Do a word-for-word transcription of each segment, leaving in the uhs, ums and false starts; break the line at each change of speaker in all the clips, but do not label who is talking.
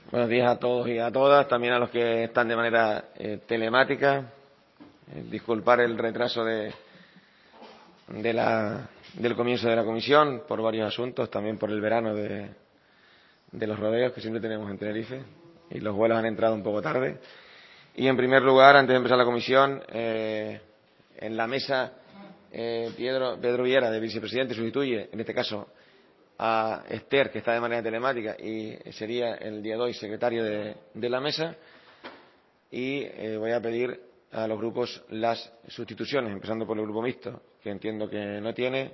Buenos días a todos y a todas, también a los que están de manera eh, telemática. Eh, disculpar el retraso de, de la, del comienzo de la comisión por varios asuntos, también por el verano de, de los rodeos que siempre tenemos en Tenerife y los vuelos han entrado un poco tarde. Y en primer lugar, antes de empezar la comisión, eh, en la mesa eh, Pedro, Pedro Viera, de vicepresidente, sustituye, en este caso, a Esther, que está de manera telemática y sería el día de hoy secretario de, de la mesa. Y eh, voy a pedir a los grupos las sustituciones, empezando por el grupo mixto, que entiendo que no tiene.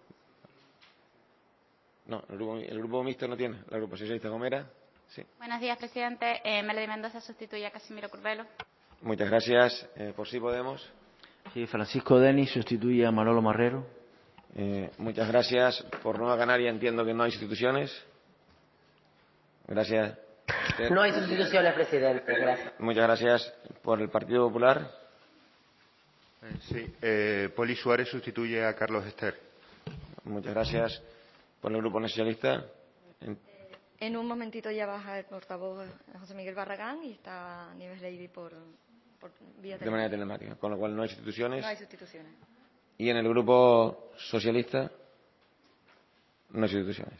No, el grupo, el grupo mixto no tiene. El grupo socialista Gomera. Sí.
Buenos días, presidente. Eh, Melody Mendoza sustituye a Casimiro Curbelo.
Muchas gracias. Eh, por si podemos.
Sí, Francisco Denis sustituye a Manolo Marrero.
Eh, muchas gracias. Por Nueva Canaria entiendo que no hay sustituciones. Gracias. Esther.
No hay sustituciones, presidente. Gracias.
Muchas gracias. Por el Partido Popular.
Eh, sí, eh, Poli Suárez sustituye a Carlos Ester.
Muchas gracias. Por el Grupo Nacionalista. En...
en un momentito ya baja el portavoz José Miguel Barragán y está Nieves Lady por, por vía telemática.
De manera telemática, con lo cual no hay sustituciones.
No hay sustituciones.
Y en el Grupo Socialista no hay sustituciones.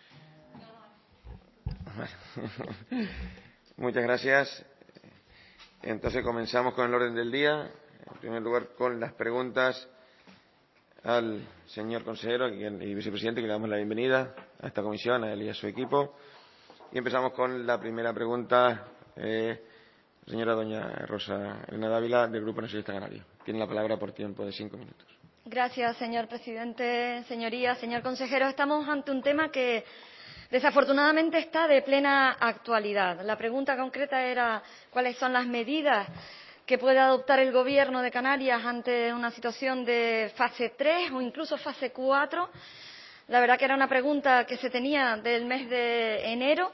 Muchas gracias. Entonces comenzamos con el orden del día. En primer lugar, con las preguntas al señor consejero y vicepresidente, que le damos la bienvenida a esta comisión, a él y a su equipo. Y empezamos con la primera pregunta, eh, señora doña Rosa Elena Dávila, del Grupo Nacionalista Canario. Tiene la palabra por tiempo de cinco minutos.
Gracias, señor presidente, señorías, señor consejero. Estamos ante un tema que desafortunadamente está de plena actualidad. La pregunta concreta era cuáles son las medidas que puede adoptar el Gobierno de Canarias ante una situación de fase tres o incluso fase cuatro. La verdad que era una pregunta que se tenía del mes de enero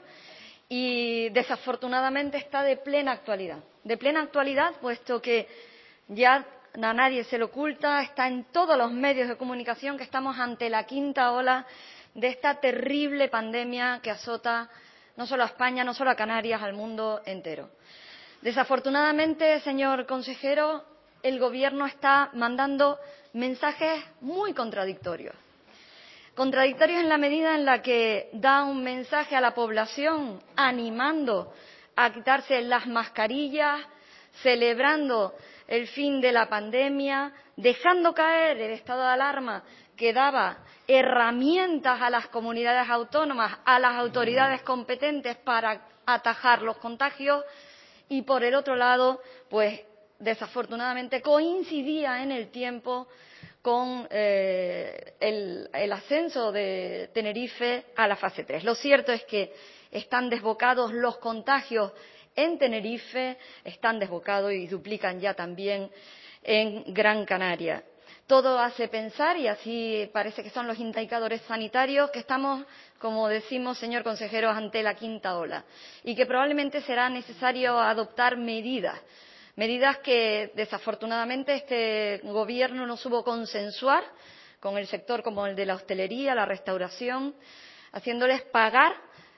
y desafortunadamente está de plena actualidad. De plena actualidad, puesto que ya a nadie se le oculta, está en todos los medios de comunicación que estamos ante la quinta ola de esta terrible pandemia que azota no solo a España, no solo a Canarias, al mundo entero. Desafortunadamente, señor consejero, el Gobierno está mandando mensajes muy contradictorios. Contradictorios en la medida en la que da un mensaje a la población animando a quitarse las mascarillas, celebrando el fin de la pandemia, dejando caer el estado de alarma que daba herramientas a las comunidades autónomas, a las autoridades competentes para atajar los contagios y, por el otro lado, pues desafortunadamente coincidía en el tiempo con eh, el, el ascenso de Tenerife a la fase tres. Lo cierto es que están desbocados los contagios en Tenerife, están desbocados y duplican ya también en Gran Canaria. Todo hace pensar, y así parece que son los indicadores sanitarios, que estamos, como decimos, señor consejero, ante la quinta ola y que probablemente será necesario adoptar medidas. Medidas que, desafortunadamente, este Gobierno no supo consensuar con el sector como el de la hostelería, la restauración, haciéndoles pagar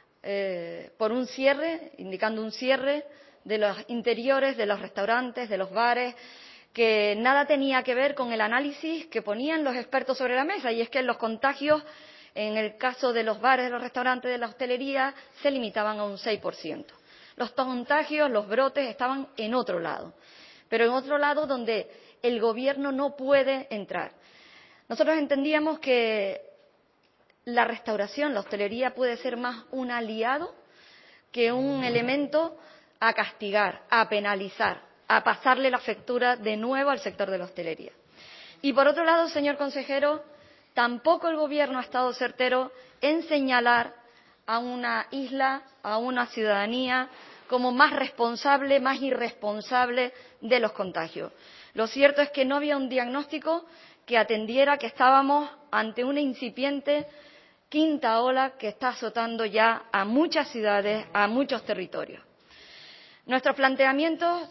eh, por un cierre, indicando un cierre de los interiores, de los restaurantes, de los bares, que nada tenía que ver con el análisis que ponían los expertos sobre la mesa, y es que los contagios, en el caso de los bares, de los restaurantes, de la hostelería, se limitaban a un seis por ciento. Los contagios, los brotes estaban en otro lado, pero en otro lado donde el Gobierno no puede entrar. Nosotros entendíamos que la restauración, la hostelería, puede ser más un aliado que un elemento a castigar, a penalizar, a pasarle la factura de nuevo al sector de la hostelería. Y, por otro lado, señor consejero, tampoco el Gobierno ha estado certero en señalar a una isla, a una ciudadanía, como más responsable, más irresponsable de los contagios. Lo cierto es que no había un diagnóstico que atendiera que estábamos ante una incipiente quinta ola que está azotando ya a muchas ciudades, a muchos territorios. Nuestros planteamientos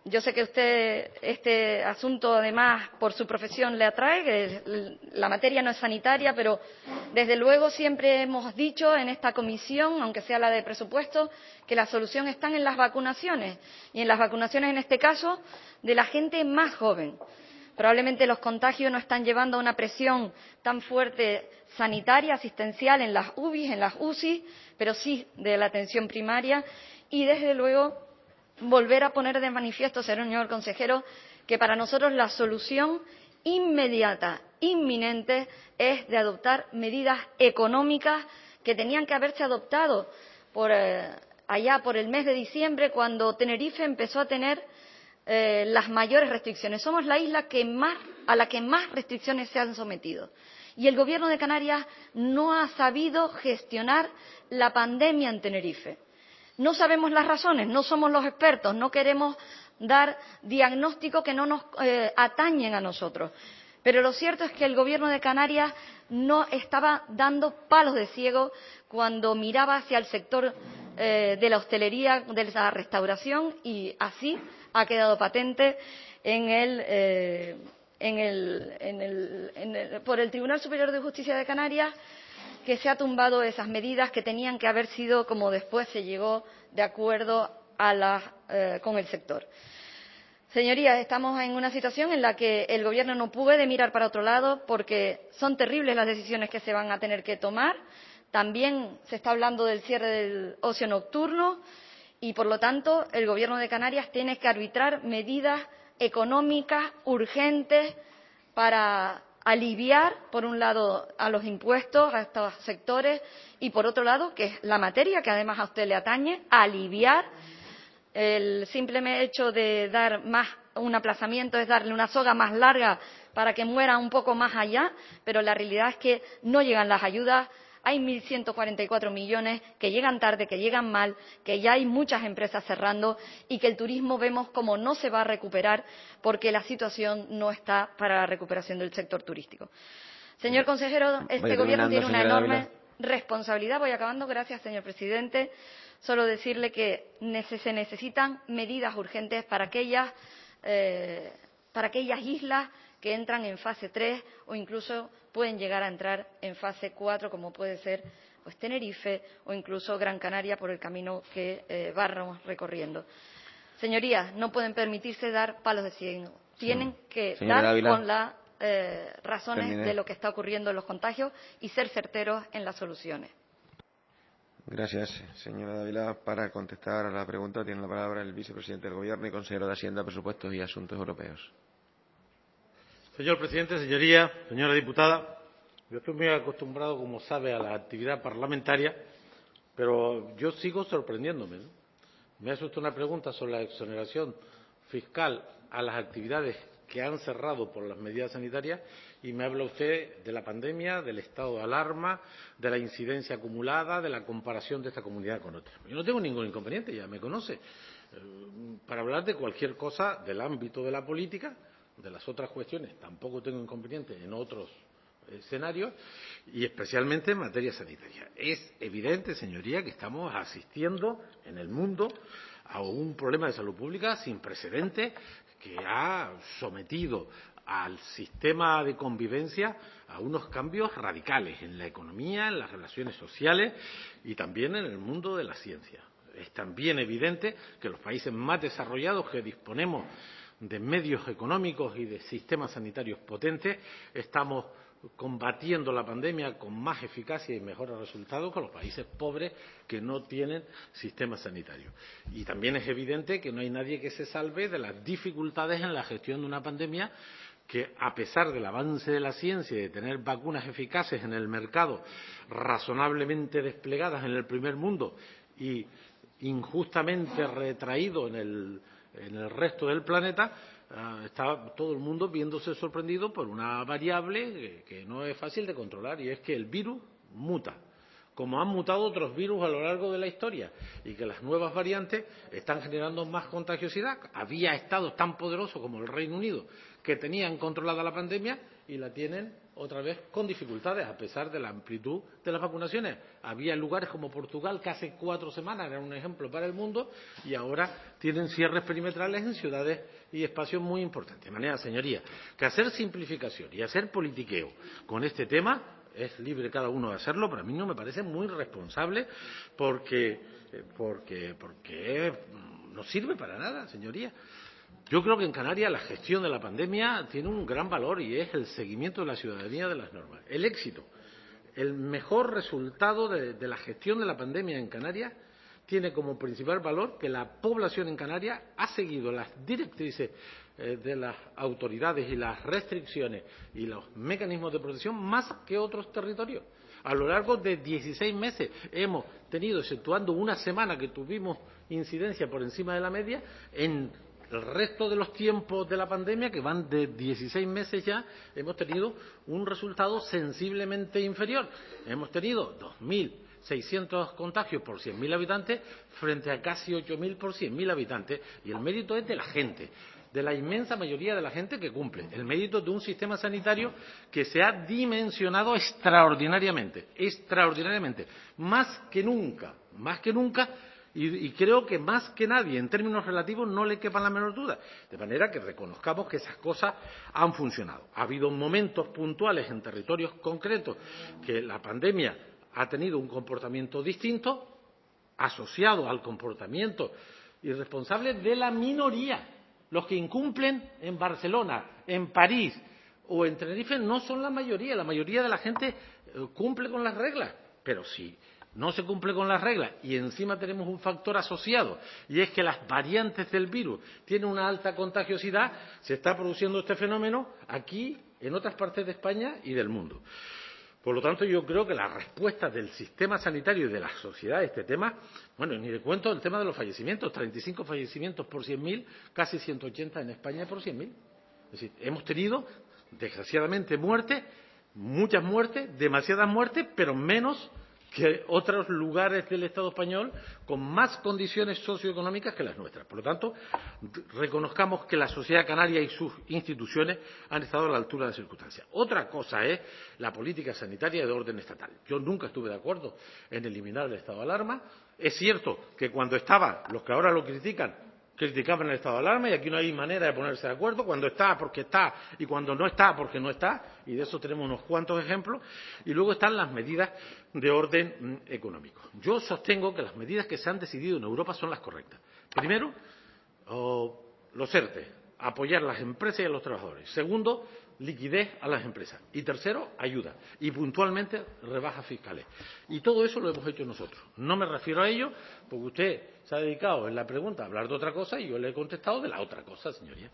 yo sé que usted este asunto, además, por su profesión le atrae, que la materia no es sanitaria, pero desde luego siempre hemos dicho en esta comisión, aunque sea la de presupuestos, que la solución está en las vacunaciones, y en las vacunaciones, en este caso, de la gente más joven. Probablemente los contagios no están llevando a una presión tan fuerte sanitaria, asistencial en las U B I s, en las U C I, pero sí de la atención primaria, y desde luego volver a poner de manifiesto, señor consejero, que para nosotros la solución inmediata, inminente, es de adoptar medidas económicas que tenían que haberse adoptado por, eh, allá por el mes de diciembre, cuando Tenerife empezó a tener eh, las mayores restricciones. Somos la isla que más, a la que más restricciones se han sometido. Y el Gobierno de Canarias no ha sabido gestionar la pandemia en Tenerife. No sabemos las razones, no somos los expertos, no queremos dar diagnósticos que no nos eh, atañen a nosotros. Pero lo cierto es que el Gobierno de Canarias no estaba dando palos de ciego cuando miraba hacia el sector eh, de la hostelería, de la restauración, y así ha quedado patente en el, eh, en el, en el, en el, por el Tribunal Superior de Justicia de Canarias, que se ha tumbado esas medidas que tenían que haber sido, como después se llegó, de acuerdo a la, eh, con el sector. Señorías, estamos en una situación en la que el Gobierno no puede mirar para otro lado porque son terribles las decisiones que se van a tener que tomar. También se está hablando del cierre del ocio nocturno y, por lo tanto, el Gobierno de Canarias tiene que arbitrar medidas económicas urgentes para aliviar, por un lado, a los impuestos a estos sectores y, por otro lado, que es la materia que además a usted le atañe, aliviar. El simple hecho de dar más un aplazamiento es darle una soga más larga para que muera un poco más allá, pero la realidad es que no llegan las ayudas. Hay mil ciento cuarenta y cuatro millones que llegan tarde, que llegan mal, que ya hay muchas empresas cerrando y que el turismo vemos como no se va a recuperar porque la situación no está para la recuperación del sector turístico. Señor consejero, este Gobierno tiene una enorme responsabilidad. Voy acabando. Gracias, señor presidente. Solo decirle que se necesitan medidas urgentes para aquellas, eh, para aquellas islas que entran en fase tres o incluso pueden llegar a entrar en fase cuatro, como puede ser pues Tenerife o incluso Gran Canaria, por el camino que eh, vamos recorriendo. Señorías, no pueden permitirse dar palos de ciego. Tienen sí. que Señora dar Ávila, con las eh, razones terminé. de lo que está ocurriendo en los contagios y ser certeros en las soluciones.
Gracias, señora Dávila. Para contestar a la pregunta tiene la palabra el vicepresidente del Gobierno y consejero de Hacienda, Presupuestos y Asuntos Europeos.
Señor presidente, señoría, señora diputada, yo estoy muy acostumbrado, como sabe, a la actividad parlamentaria, pero yo sigo sorprendiéndome, ¿no? Me ha hecho usted una pregunta sobre la exoneración fiscal a las actividades que han cerrado por las medidas sanitarias y me habla usted de la pandemia, del estado de alarma, de la incidencia acumulada, de la comparación de esta comunidad con otras. Yo no tengo ningún inconveniente, ya me conoce, para hablar de cualquier cosa del ámbito de la política. De las otras cuestiones tampoco tengo inconveniente en otros escenarios y especialmente en materia sanitaria. Es evidente, señoría, que estamos asistiendo en el mundo a un problema de salud pública sin precedentes que ha sometido al sistema de convivencia a unos cambios radicales en la economía, en las relaciones sociales y también en el mundo de la ciencia. Es también evidente que los países más desarrollados que disponemos de medios económicos y de sistemas sanitarios potentes, estamos combatiendo la pandemia con más eficacia y mejores resultados que los países pobres que no tienen sistemas sanitarios. Y también es evidente que no hay nadie que se salve de las dificultades en la gestión de una pandemia que, a pesar del avance de la ciencia y de tener vacunas eficaces en el mercado, razonablemente desplegadas en el primer mundo y injustamente retraído en el en el resto del planeta, uh, está todo el mundo viéndose sorprendido por una variable que, que no es fácil de controlar, y es que el virus muta como han mutado otros virus a lo largo de la historia y que las nuevas variantes están generando más contagiosidad. Había estados tan poderosos como el Reino Unido que tenían controlada la pandemia y la tienen otra vez con dificultades, a pesar de la amplitud de las vacunaciones. Había lugares como Portugal que hace cuatro semanas era un ejemplo para el mundo y ahora tienen cierres perimetrales en ciudades y espacios muy importantes. De manera, señoría, que hacer simplificación y hacer politiqueo con este tema es libre cada uno de hacerlo, pero a mí no me parece muy responsable porque, porque, porque no sirve para nada, señoría. Yo creo que en Canarias la gestión de la pandemia tiene un gran valor y es el seguimiento de la ciudadanía de las normas. El éxito, el mejor resultado de, de la gestión de la pandemia en Canarias tiene como principal valor que la población en Canarias ha seguido las directrices eh, de las autoridades y las restricciones y los mecanismos de protección más que otros territorios. A lo largo de dieciséis meses hemos tenido, exceptuando una semana que tuvimos incidencia por encima de la media, en el resto de los tiempos de la pandemia, que van de dieciséis meses ya, hemos tenido un resultado sensiblemente inferior. Hemos tenido dos mil seiscientos contagios por cien mil habitantes frente a casi ocho mil por cien mil habitantes, y el mérito es de la gente, de la inmensa mayoría de la gente que cumple, el mérito de un sistema sanitario que se ha dimensionado extraordinariamente, extraordinariamente, más que nunca, más que nunca, y, y creo que más que nadie, en términos relativos, no le quepa la menor duda, de manera que reconozcamos que esas cosas han funcionado. Ha habido momentos puntuales en territorios concretos que la pandemia ha tenido un comportamiento distinto, asociado al comportamiento irresponsable de la minoría. Los que incumplen en Barcelona, en París o en Tenerife no son la mayoría. La mayoría de la gente cumple con las reglas. Pero si no se cumple con las reglas y encima tenemos un factor asociado, y es que las variantes del virus tienen una alta contagiosidad, se está produciendo este fenómeno aquí, en otras partes de España y del mundo. Por lo tanto, yo creo que la respuesta del sistema sanitario y de la sociedad a este tema, bueno, ni le cuento el tema de los fallecimientos, treinta y cinco fallecimientos por cien mil, casi ciento ochenta en España por cien mil. Es decir, hemos tenido, desgraciadamente, muertes, muchas muertes, demasiadas muertes, pero menos que otros lugares del Estado español con más condiciones socioeconómicas que las nuestras. Por lo tanto, reconozcamos que la sociedad canaria y sus instituciones han estado a la altura de las circunstancias. Otra cosa es la política sanitaria de orden estatal. Yo nunca estuve de acuerdo en eliminar el estado de alarma. Es cierto que cuando estaba, los que ahora lo critican, criticaban el estado de alarma, y aquí no hay manera de ponerse de acuerdo, cuando está porque está y cuando no está porque no está, y de eso tenemos unos cuantos ejemplos. Y luego están las medidas de orden económico. Yo sostengo que las medidas que se han decidido en Europa son las correctas. Primero, oh, los ERTE, apoyar a las empresas y a los trabajadores. Segundo, liquidez a las empresas. Y tercero, ayuda. Y puntualmente, rebajas fiscales. Y todo eso lo hemos hecho nosotros. No me refiero a ello porque usted se ha dedicado en la pregunta a hablar de otra cosa y yo le he contestado de la otra cosa, señoría.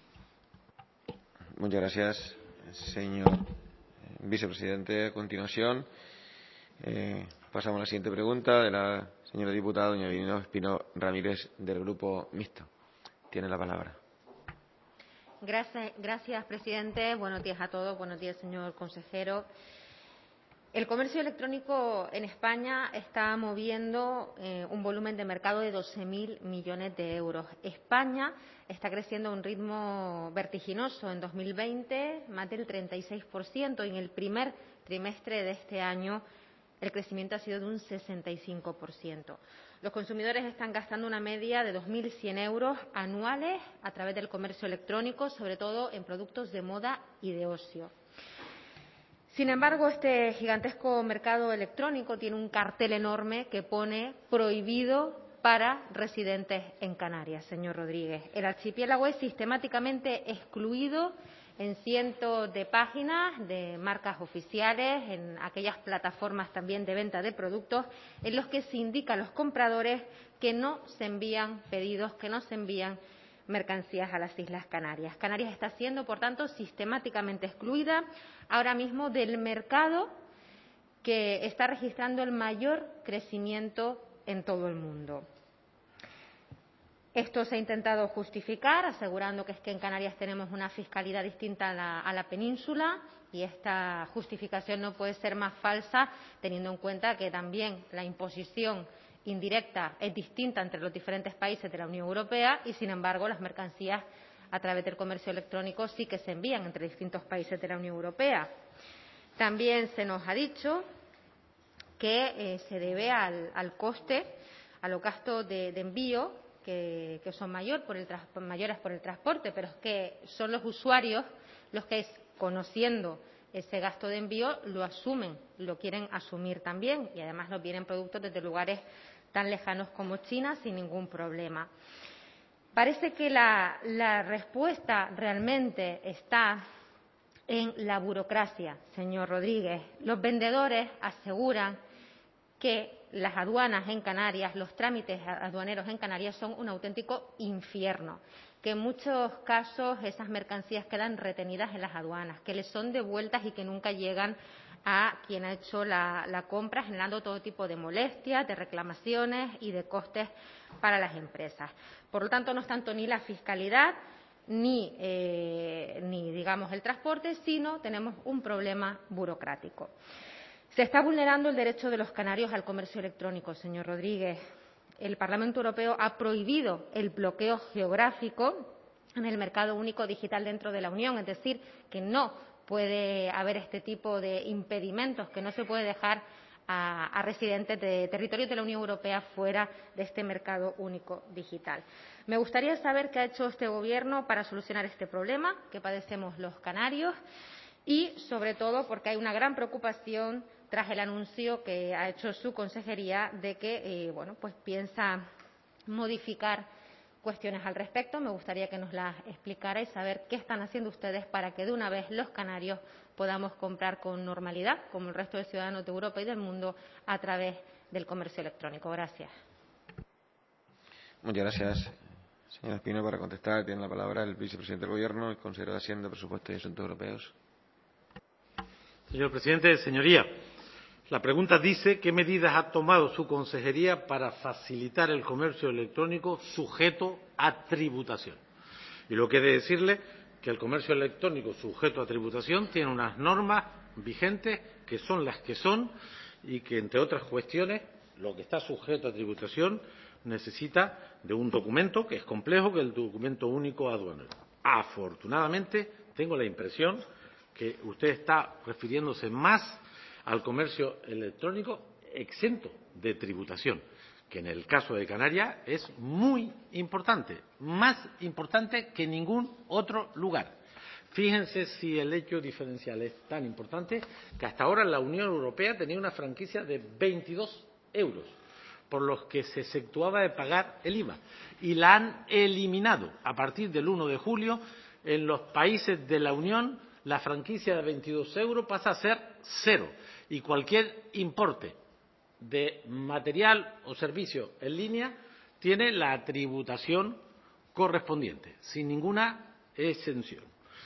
Muchas gracias, señor vicepresidente. A continuación, eh, pasamos a la siguiente pregunta de la señora diputada doña Virginia Espino Ramírez, del Grupo Mixto. Tiene la palabra.
Gracias, gracias, presidente. Buenos días a todos. Buenos días, señor consejero. El comercio electrónico en España está moviendo eh, un volumen de mercado de doce mil millones de euros. España está creciendo a un ritmo vertiginoso. En dos mil veinte, más del treinta y seis por ciento. Y en el primer trimestre de este año, el crecimiento ha sido de un sesenta y cinco por ciento. Los consumidores están gastando una media de dos mil cien euros anuales a través del comercio electrónico, sobre todo en productos de moda y de ocio. Sin embargo, este gigantesco mercado electrónico tiene un cartel enorme que pone prohibido para residentes en Canarias, señor Rodríguez. El archipiélago es sistemáticamente excluido en cientos de páginas de marcas oficiales, en aquellas plataformas también de venta de productos, en los que se indica a los compradores que no se envían pedidos, que no se envían mercancías a las Islas Canarias. Canarias está siendo, por tanto, sistemáticamente excluida ahora mismo del mercado que está registrando el mayor crecimiento en todo el mundo. Esto se ha intentado justificar asegurando que es que en Canarias tenemos una fiscalidad distinta a la, a la península, y esta justificación no puede ser más falsa teniendo en cuenta que también la imposición indirecta es distinta entre los diferentes países de la Unión Europea y, sin embargo, las mercancías a través del comercio electrónico sí que se envían entre distintos países de la Unión Europea. También se nos ha dicho que eh, se debe al, al coste, a los gastos de, de envío, que, que son mayor por el mayores por el transporte, pero es que son los usuarios los que, conociendo ese gasto de envío, lo asumen, lo quieren asumir también, y además nos vienen productos desde lugares tan lejanos como China sin ningún problema. Parece que la, la respuesta realmente está en la burocracia, señor Rodríguez. Los vendedores aseguran que las aduanas en Canarias, los trámites aduaneros en Canarias son un auténtico infierno, que en muchos casos esas mercancías quedan retenidas en las aduanas, que les son devueltas y que nunca llegan a quien ha hecho la, la compra, generando todo tipo de molestias, de reclamaciones y de costes para las empresas. Por lo tanto, no es tanto ni la fiscalidad ni, eh, ni digamos, el transporte, sino tenemos un problema burocrático. Se está vulnerando el derecho de los canarios al comercio electrónico, señor Rodríguez. El Parlamento Europeo ha prohibido el bloqueo geográfico en el mercado único digital dentro de la Unión, es decir, que no puede haber este tipo de impedimentos, que no se puede dejar a, a residentes de territorios de la Unión Europea fuera de este mercado único digital. Me gustaría saber qué ha hecho este Gobierno para solucionar este problema que padecemos los canarios y, sobre todo, porque hay una gran preocupación tras el anuncio que ha hecho su consejería de que eh, bueno, pues piensa modificar cuestiones al respecto. Me gustaría que nos las explicara y saber qué están haciendo ustedes para que de una vez los canarios podamos comprar con normalidad, como el resto de ciudadanos de Europa y del mundo, a través del comercio electrónico. Gracias.
Muchas gracias, señora Espino. Para contestar tiene la palabra el vicepresidente del Gobierno, el consejero de Hacienda, Presupuestos y Asuntos Europeos.
Señor presidente, señoría, la pregunta dice qué medidas ha tomado su consejería para facilitar el comercio electrónico sujeto a tributación. Y lo que he de decirle que el comercio electrónico sujeto a tributación tiene unas normas vigentes que son las que son y que, entre otras cuestiones, lo que está sujeto a tributación necesita de un documento que es complejo, que es el documento único aduanero. Afortunadamente, tengo la impresión que usted está refiriéndose más al comercio electrónico exento de tributación, que en el caso de Canarias es muy importante, más importante que en ningún otro lugar. Fíjense si el hecho diferencial es tan importante que hasta ahora la Unión Europea tenía una franquicia de veintidós euros, por los que se exceptuaba de pagar el I V A, y la han eliminado. A partir del uno de julio, en los países de la Unión, la franquicia de veintidós euros pasa a ser cero, y cualquier importe de material o servicio en línea tiene la tributación correspondiente, sin ninguna exención.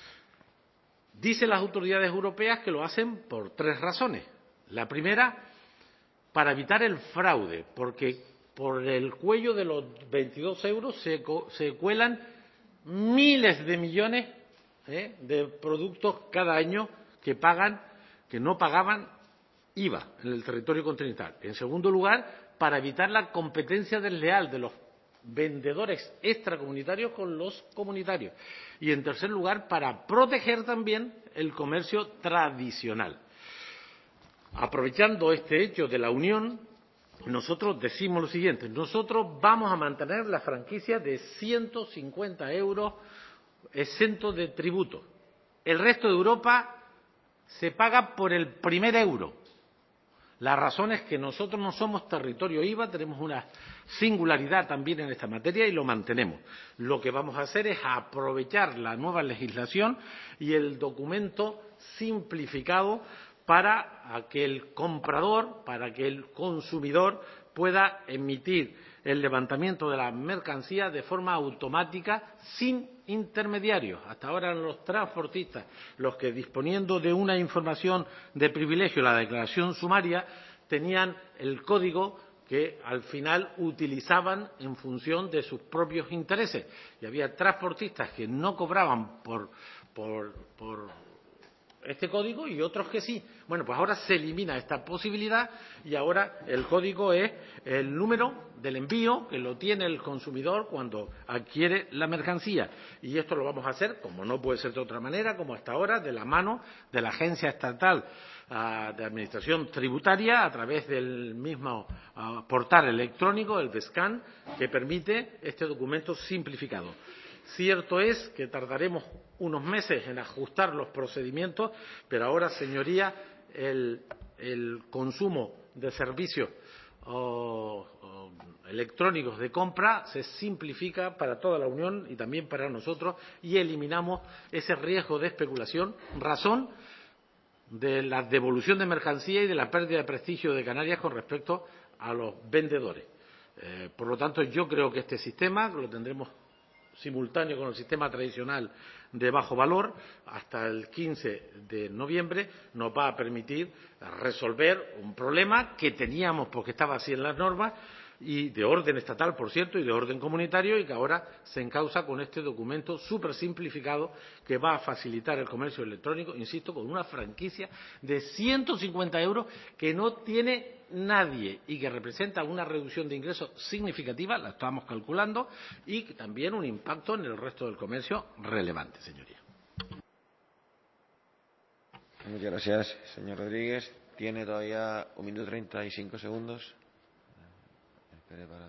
Dicen las autoridades europeas que lo hacen por tres razones. La primera, para evitar el fraude, porque por el cuello de los veintidós euros se, se cuelan miles de millones ¿eh? de productos cada año que pagan, que no pagaban I V A en el territorio continental. En segundo lugar, para evitar la competencia desleal de los vendedores extracomunitarios con los comunitarios. Y en tercer lugar, para proteger también el comercio tradicional. Aprovechando este hecho de la Unión, nosotros decimos lo siguiente: nosotros vamos a mantener la franquicia de ciento cincuenta euros exento de tributo. El resto de Europa se paga por el primer euro. La razón es que nosotros no somos territorio I V A, tenemos una singularidad también en esta materia y lo mantenemos. Lo que vamos a hacer es aprovechar la nueva legislación y el documento simplificado para que el comprador, para que el consumidor pueda emitir el levantamiento de la mercancía de forma automática, sin intermediarios. Hasta ahora eran los transportistas los que, disponiendo de una información de privilegio, la declaración sumaria, tenían el código que al final utilizaban en función de sus propios intereses. Y había transportistas que no cobraban por, por, por este código y otros que sí. Bueno, pues ahora se elimina esta posibilidad y ahora el código es el número del envío que lo tiene el consumidor cuando adquiere la mercancía. Y esto lo vamos a hacer, como no puede ser de otra manera, como hasta ahora, de la mano de la Agencia Estatal uh, de Administración Tributaria, a través del mismo uh, portal electrónico, el BESCAN, que permite este documento simplificado. Cierto es que tardaremos unos meses en ajustar los procedimientos, pero ahora, señoría, el, el consumo de servicios o, o electrónicos de compra se simplifica para toda la Unión y también para nosotros y eliminamos ese riesgo de especulación, razón de la devolución de mercancía y de la pérdida de prestigio de Canarias con respecto a los vendedores. Eh, por lo tanto, yo creo que este sistema lo tendremos simultáneo con el sistema tradicional de bajo valor hasta el quince de noviembre, nos va a permitir resolver un problema que teníamos porque estaba así en las normas y de orden estatal, por cierto, y de orden comunitario, y que ahora se encausa con este documento súper simplificado que va a facilitar el comercio electrónico, insisto, con una franquicia de ciento cincuenta euros que no tiene nadie y que representa una reducción de ingresos significativa, la estamos calculando, y también un impacto en el resto del comercio relevante, señoría.
Muchas gracias, señor Rodríguez. Tiene todavía un minuto treinta y cinco segundos. Espere para...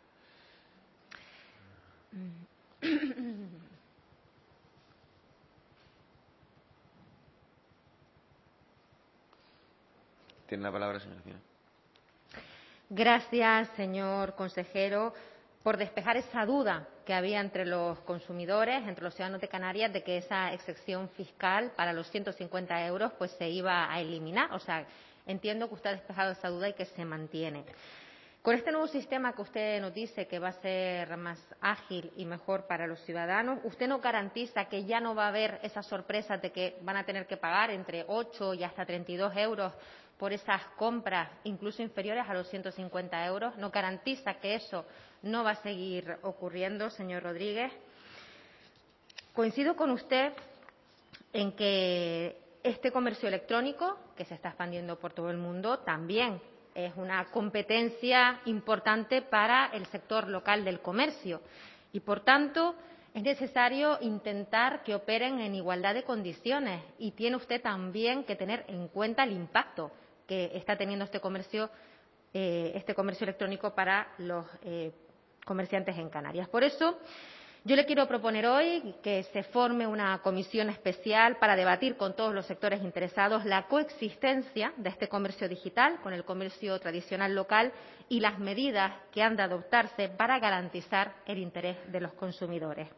Tiene la palabra, señora Espina.
Gracias, señor consejero, por despejar esa duda que había entre los consumidores, entre los ciudadanos de Canarias, de que esa excepción fiscal para los ciento cincuenta euros pues se iba a eliminar. O sea, entiendo que usted ha despejado esa duda y que se mantiene. Con este nuevo sistema que usted nos dice que va a ser más ágil y mejor para los ciudadanos, ¿usted no garantiza que ya no va a haber esas sorpresas de que van a tener que pagar entre ocho y hasta treinta y dos euros por esas compras, incluso inferiores a los ciento cincuenta euros? ¿No garantiza que eso no va a seguir ocurriendo, señor Rodríguez? Coincido con usted en que este comercio electrónico, que se está expandiendo por todo el mundo, también es una competencia importante para el sector local del comercio y, por tanto, es necesario intentar que operen en igualdad de condiciones y tiene usted también que tener en cuenta el impacto que está teniendo este comercio, eh, este comercio electrónico para los eh, comerciantes en Canarias. Por eso, yo le quiero proponer hoy que se forme una comisión especial para debatir con todos los sectores interesados la coexistencia de este comercio digital con el comercio tradicional local y las medidas que han de adoptarse para garantizar el interés de los consumidores.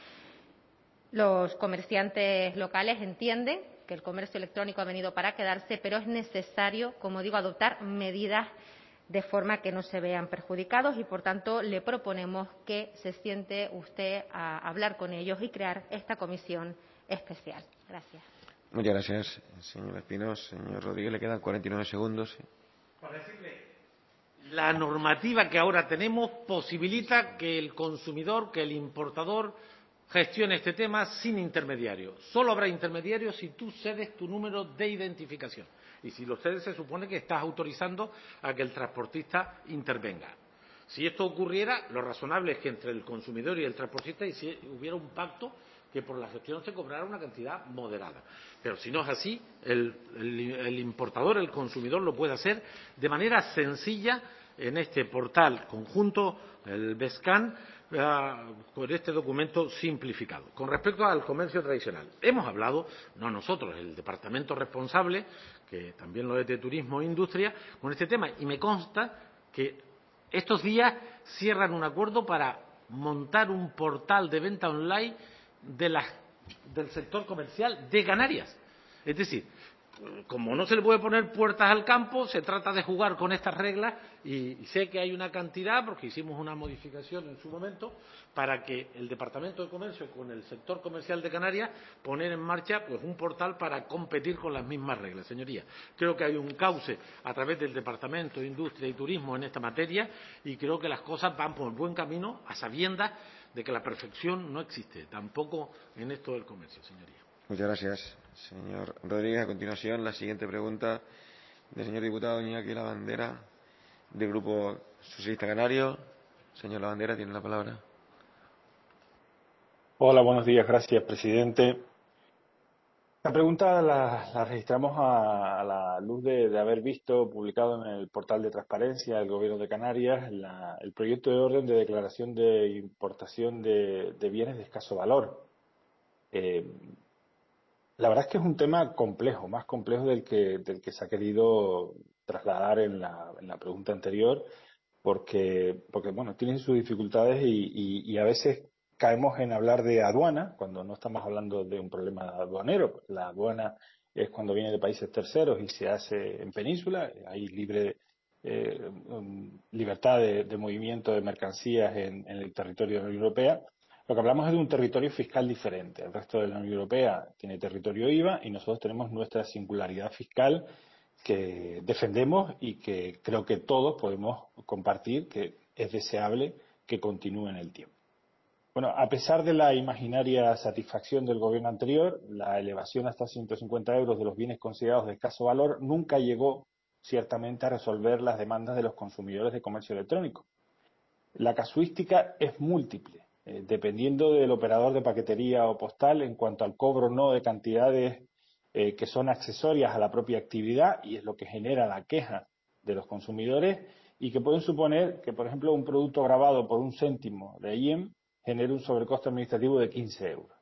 Los comerciantes locales entienden que el comercio electrónico ha venido para quedarse, pero es necesario, como digo, adoptar medidas de forma que no se vean perjudicados y, por tanto, le proponemos que se siente usted a hablar con ellos y crear esta comisión especial. Gracias.
Muchas gracias, señor Espinosa. Señor Rodríguez, le quedan cuarenta y nueve segundos.
Para decirle, la normativa que ahora tenemos posibilita que el consumidor, que el importador, gestione este tema sin intermediario. Solo habrá intermediarios si tú cedes tu número de identificación. Y si lo cedes, se supone que estás autorizando a que el transportista intervenga. Si esto ocurriera, lo razonable es que entre el consumidor y el transportista hubiera un pacto que por la gestión se cobrara una cantidad moderada. Pero si no es así, el, el, el importador, el consumidor, lo puede hacer de manera sencilla en este portal conjunto, el BESCAN, con este documento simplificado. Con respecto al comercio tradicional, hemos hablado, no nosotros, el departamento responsable, que también lo es de Turismo e Industria, con este tema, y me consta que estos días cierran un acuerdo para montar un portal de venta online de la, del sector comercial de Canarias. Es decir, como no se le puede poner puertas al campo, se trata de jugar con estas reglas y sé que hay una cantidad, porque hicimos una modificación en su momento, para que el Departamento de Comercio con el sector comercial de Canarias poner en marcha pues un portal para competir con las mismas reglas. Señorías, creo que hay un cauce a través del Departamento de Industria y Turismo en esta materia y creo que las cosas van por buen camino a sabiendas de que la perfección no existe, tampoco en esto del comercio, señoría.
Muchas gracias, señor Rodríguez. A continuación, la siguiente pregunta del señor diputado Iñaki Labandera, del Grupo Socialista Canario. Señor Labandera, tiene la palabra.
Hola, buenos días. Gracias, presidente. La pregunta la, la registramos a, a la luz de, de haber visto publicado en el portal de transparencia del Gobierno de Canarias la, el proyecto de orden de declaración de importación de, de bienes de escaso valor. Eh, la verdad es que es un tema complejo, más complejo del que, del que se ha querido trasladar en la, en la pregunta anterior, porque, porque bueno, tienen sus dificultades y, y, y a veces caemos en hablar de aduana cuando no estamos hablando de un problema aduanero. La aduana es cuando viene de países terceros y se hace en península, hay libre eh, um, libertad de, de movimiento de mercancías en, en el territorio de la Unión Europea. Lo que hablamos es de un territorio fiscal diferente. El resto de la Unión Europea tiene territorio I V A y nosotros tenemos nuestra singularidad fiscal que defendemos y que creo que todos podemos compartir que es deseable que continúe en el tiempo. Bueno, a pesar de la imaginaria satisfacción del gobierno anterior, la elevación hasta ciento cincuenta euros de los bienes considerados de escaso valor nunca llegó ciertamente a resolver las demandas de los consumidores de comercio electrónico. La casuística es múltiple, eh, dependiendo del operador de paquetería o postal en cuanto al cobro o no de cantidades eh, que son accesorias a la propia actividad y es lo que genera la queja de los consumidores y que pueden suponer que, por ejemplo, un producto grabado por un céntimo de I E M genera un sobrecoste administrativo de quince euros.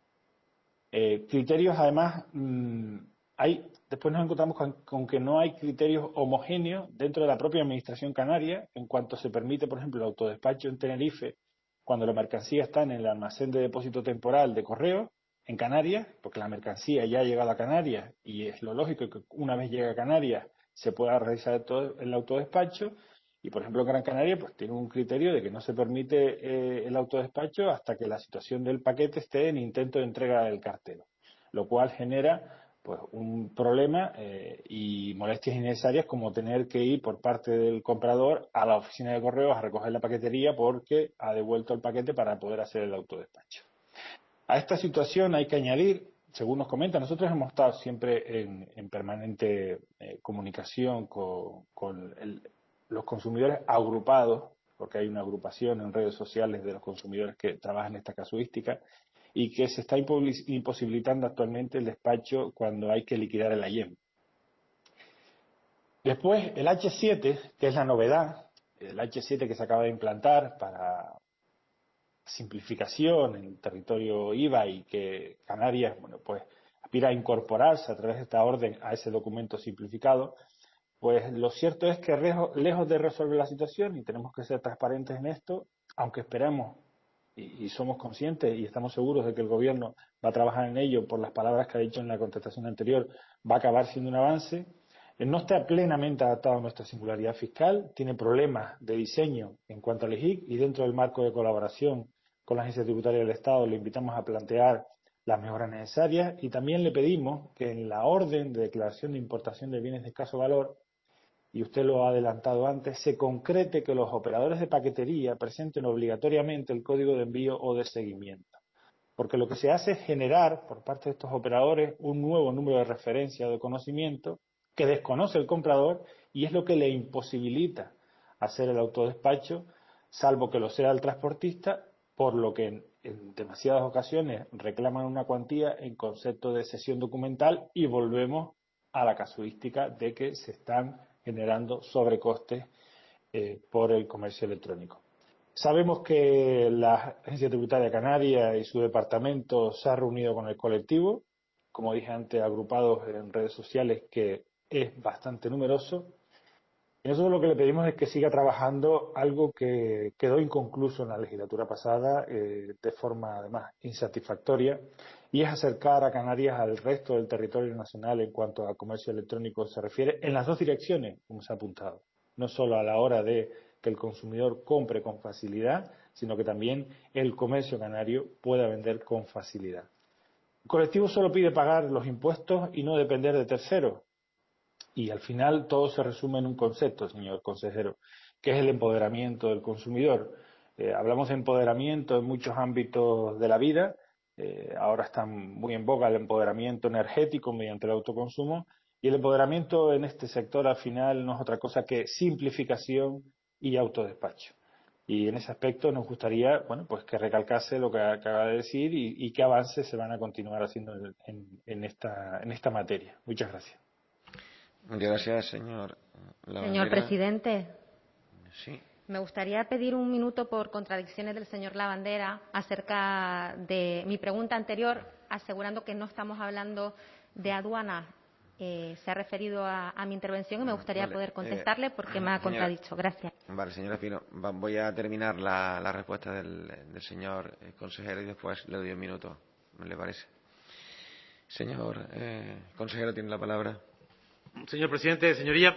Eh, criterios, además, mmm, hay, después nos encontramos con, con que no hay criterios homogéneos dentro de la propia administración canaria en cuanto se permite, por ejemplo, el autodespacho en Tenerife cuando la mercancía está en el almacén de depósito temporal de correo en Canarias, porque la mercancía ya ha llegado a Canarias y es lo lógico que una vez llegue a Canarias se pueda realizar todo el autodespacho. Y, por ejemplo, en Gran Canaria pues tiene un criterio de que no se permite eh, el autodespacho hasta que la situación del paquete esté en intento de entrega del cartero, lo cual genera pues un problema eh, y molestias innecesarias como tener que ir por parte del comprador a la oficina de correos a recoger la paquetería porque ha devuelto el paquete para poder hacer el autodespacho. A esta situación hay que añadir, según nos comenta, nosotros hemos estado siempre en, en permanente eh, comunicación con, con el los consumidores agrupados, porque hay una agrupación en redes sociales de los consumidores que trabajan esta casuística y que se está imposibilitando actualmente el despacho cuando hay que liquidar el I E M. Después, el H siete, que es la novedad, el H siete que se acaba de implantar para simplificación en el territorio I V A y que Canarias, bueno, pues aspira a incorporarse a través de esta orden a ese documento simplificado. Pues lo cierto es que lejos de resolver la situación, y tenemos que ser transparentes en esto, aunque esperamos y, y somos conscientes y estamos seguros de que el Gobierno va a trabajar en ello por las palabras que ha dicho en la contestación anterior, va a acabar siendo un avance, no está plenamente adaptado a nuestra singularidad fiscal, tiene problemas de diseño en cuanto al E G I C y dentro del marco de colaboración con la Agencia Tributaria del Estado le invitamos a plantear las mejoras necesarias y también le pedimos que en la orden de declaración de importación de bienes de escaso valor, y usted lo ha adelantado antes, se concrete que los operadores de paquetería presenten obligatoriamente el código de envío o de seguimiento. Porque lo que se hace es generar por parte de estos operadores un nuevo número de referencia o de conocimiento que desconoce el comprador y es lo que le imposibilita hacer el autodespacho, salvo que lo sea el transportista, por lo que en, en demasiadas ocasiones reclaman una cuantía en concepto de cesión documental y volvemos a la casuística de que se están generando sobrecostes eh, por el comercio electrónico. Sabemos que la Agencia Tributaria Canaria y su departamento se ha reunido con el colectivo, como dije antes, agrupados en redes sociales, que es bastante numeroso. Y nosotros lo que le pedimos es que siga trabajando algo que quedó inconcluso en la legislatura pasada, eh, de forma además insatisfactoria, y es acercar a Canarias al resto del territorio nacional en cuanto a comercio electrónico se refiere, en las dos direcciones, como se ha apuntado. No solo a la hora de que el consumidor compre con facilidad, sino que también el comercio canario pueda vender con facilidad. El colectivo solo pide pagar los impuestos y no depender de terceros. Y al final todo se resume en un concepto, señor consejero, que es el empoderamiento del consumidor. Eh, hablamos de empoderamiento en muchos ámbitos de la vida, Eh, ahora está muy en boga el empoderamiento energético mediante el autoconsumo, y el empoderamiento en este sector al final no es otra cosa que simplificación y autodespacho. Y en ese aspecto nos gustaría, bueno, pues que recalcase lo que acaba de decir y, y qué avances se van a continuar haciendo en, en, en, esta, en esta materia. Muchas gracias.
Muchas gracias, señor Lavandera.
Señor presidente.
Sí.
Me gustaría pedir un minuto por contradicciones del señor Lavandera acerca de mi pregunta anterior, asegurando que no estamos hablando de aduana. Eh, se ha referido a, a mi intervención y me gustaría
vale.
poder contestarle porque eh, me ha contradicho. Gracias.
Vale, señora Espino, voy a terminar la, la respuesta del, del señor consejero y después le doy un minuto, ¿le parece? Señor eh, consejero, tiene la palabra.
Señor presidente, señoría,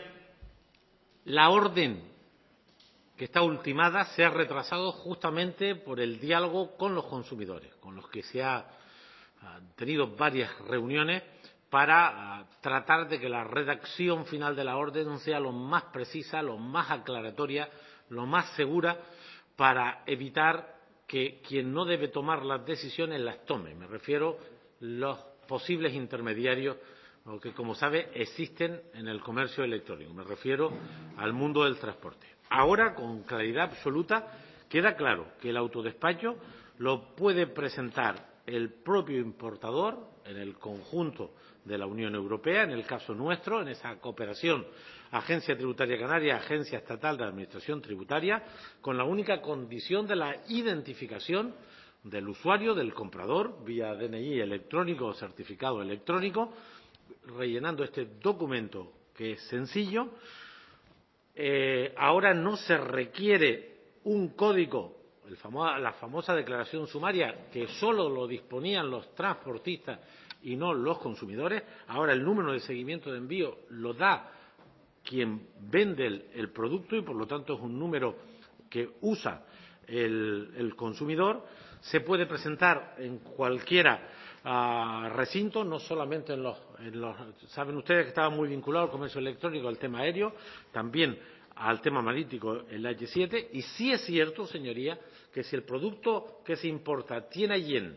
la orden que está ultimada se ha retrasado justamente por el diálogo con los consumidores, con los que se ha tenido varias reuniones para tratar de que la redacción final de la orden sea lo más precisa, lo más aclaratoria, lo más segura, para evitar que quien no debe tomar las decisiones las tome. Me refiero a los posibles intermediarios que, como sabe, existen en el comercio electrónico. Me refiero al mundo del transporte. Ahora, con claridad absoluta, queda claro que el autodespacho lo puede presentar el propio importador en el conjunto de la Unión Europea, en el caso nuestro, en esa cooperación Agencia Tributaria Canaria, Agencia Estatal de Administración Tributaria, con la única condición de la identificación del usuario, del comprador, vía D N I electrónico o certificado electrónico, rellenando este documento que es sencillo. Eh, ahora no se requiere un código, el famo- la famosa declaración sumaria, que solo lo disponían los transportistas y no los consumidores. Ahora el número de seguimiento de envío lo da quien vende el, el producto y por lo tanto es un número que usa el, el consumidor. Se puede presentar en cualquiera uh, recinto, no solamente en los, en los... Saben ustedes que estaba muy vinculado al comercio electrónico, al tema aéreo, también al tema marítimo, el H siete. Y sí es cierto, señoría, que si el producto que se importa tiene I E N,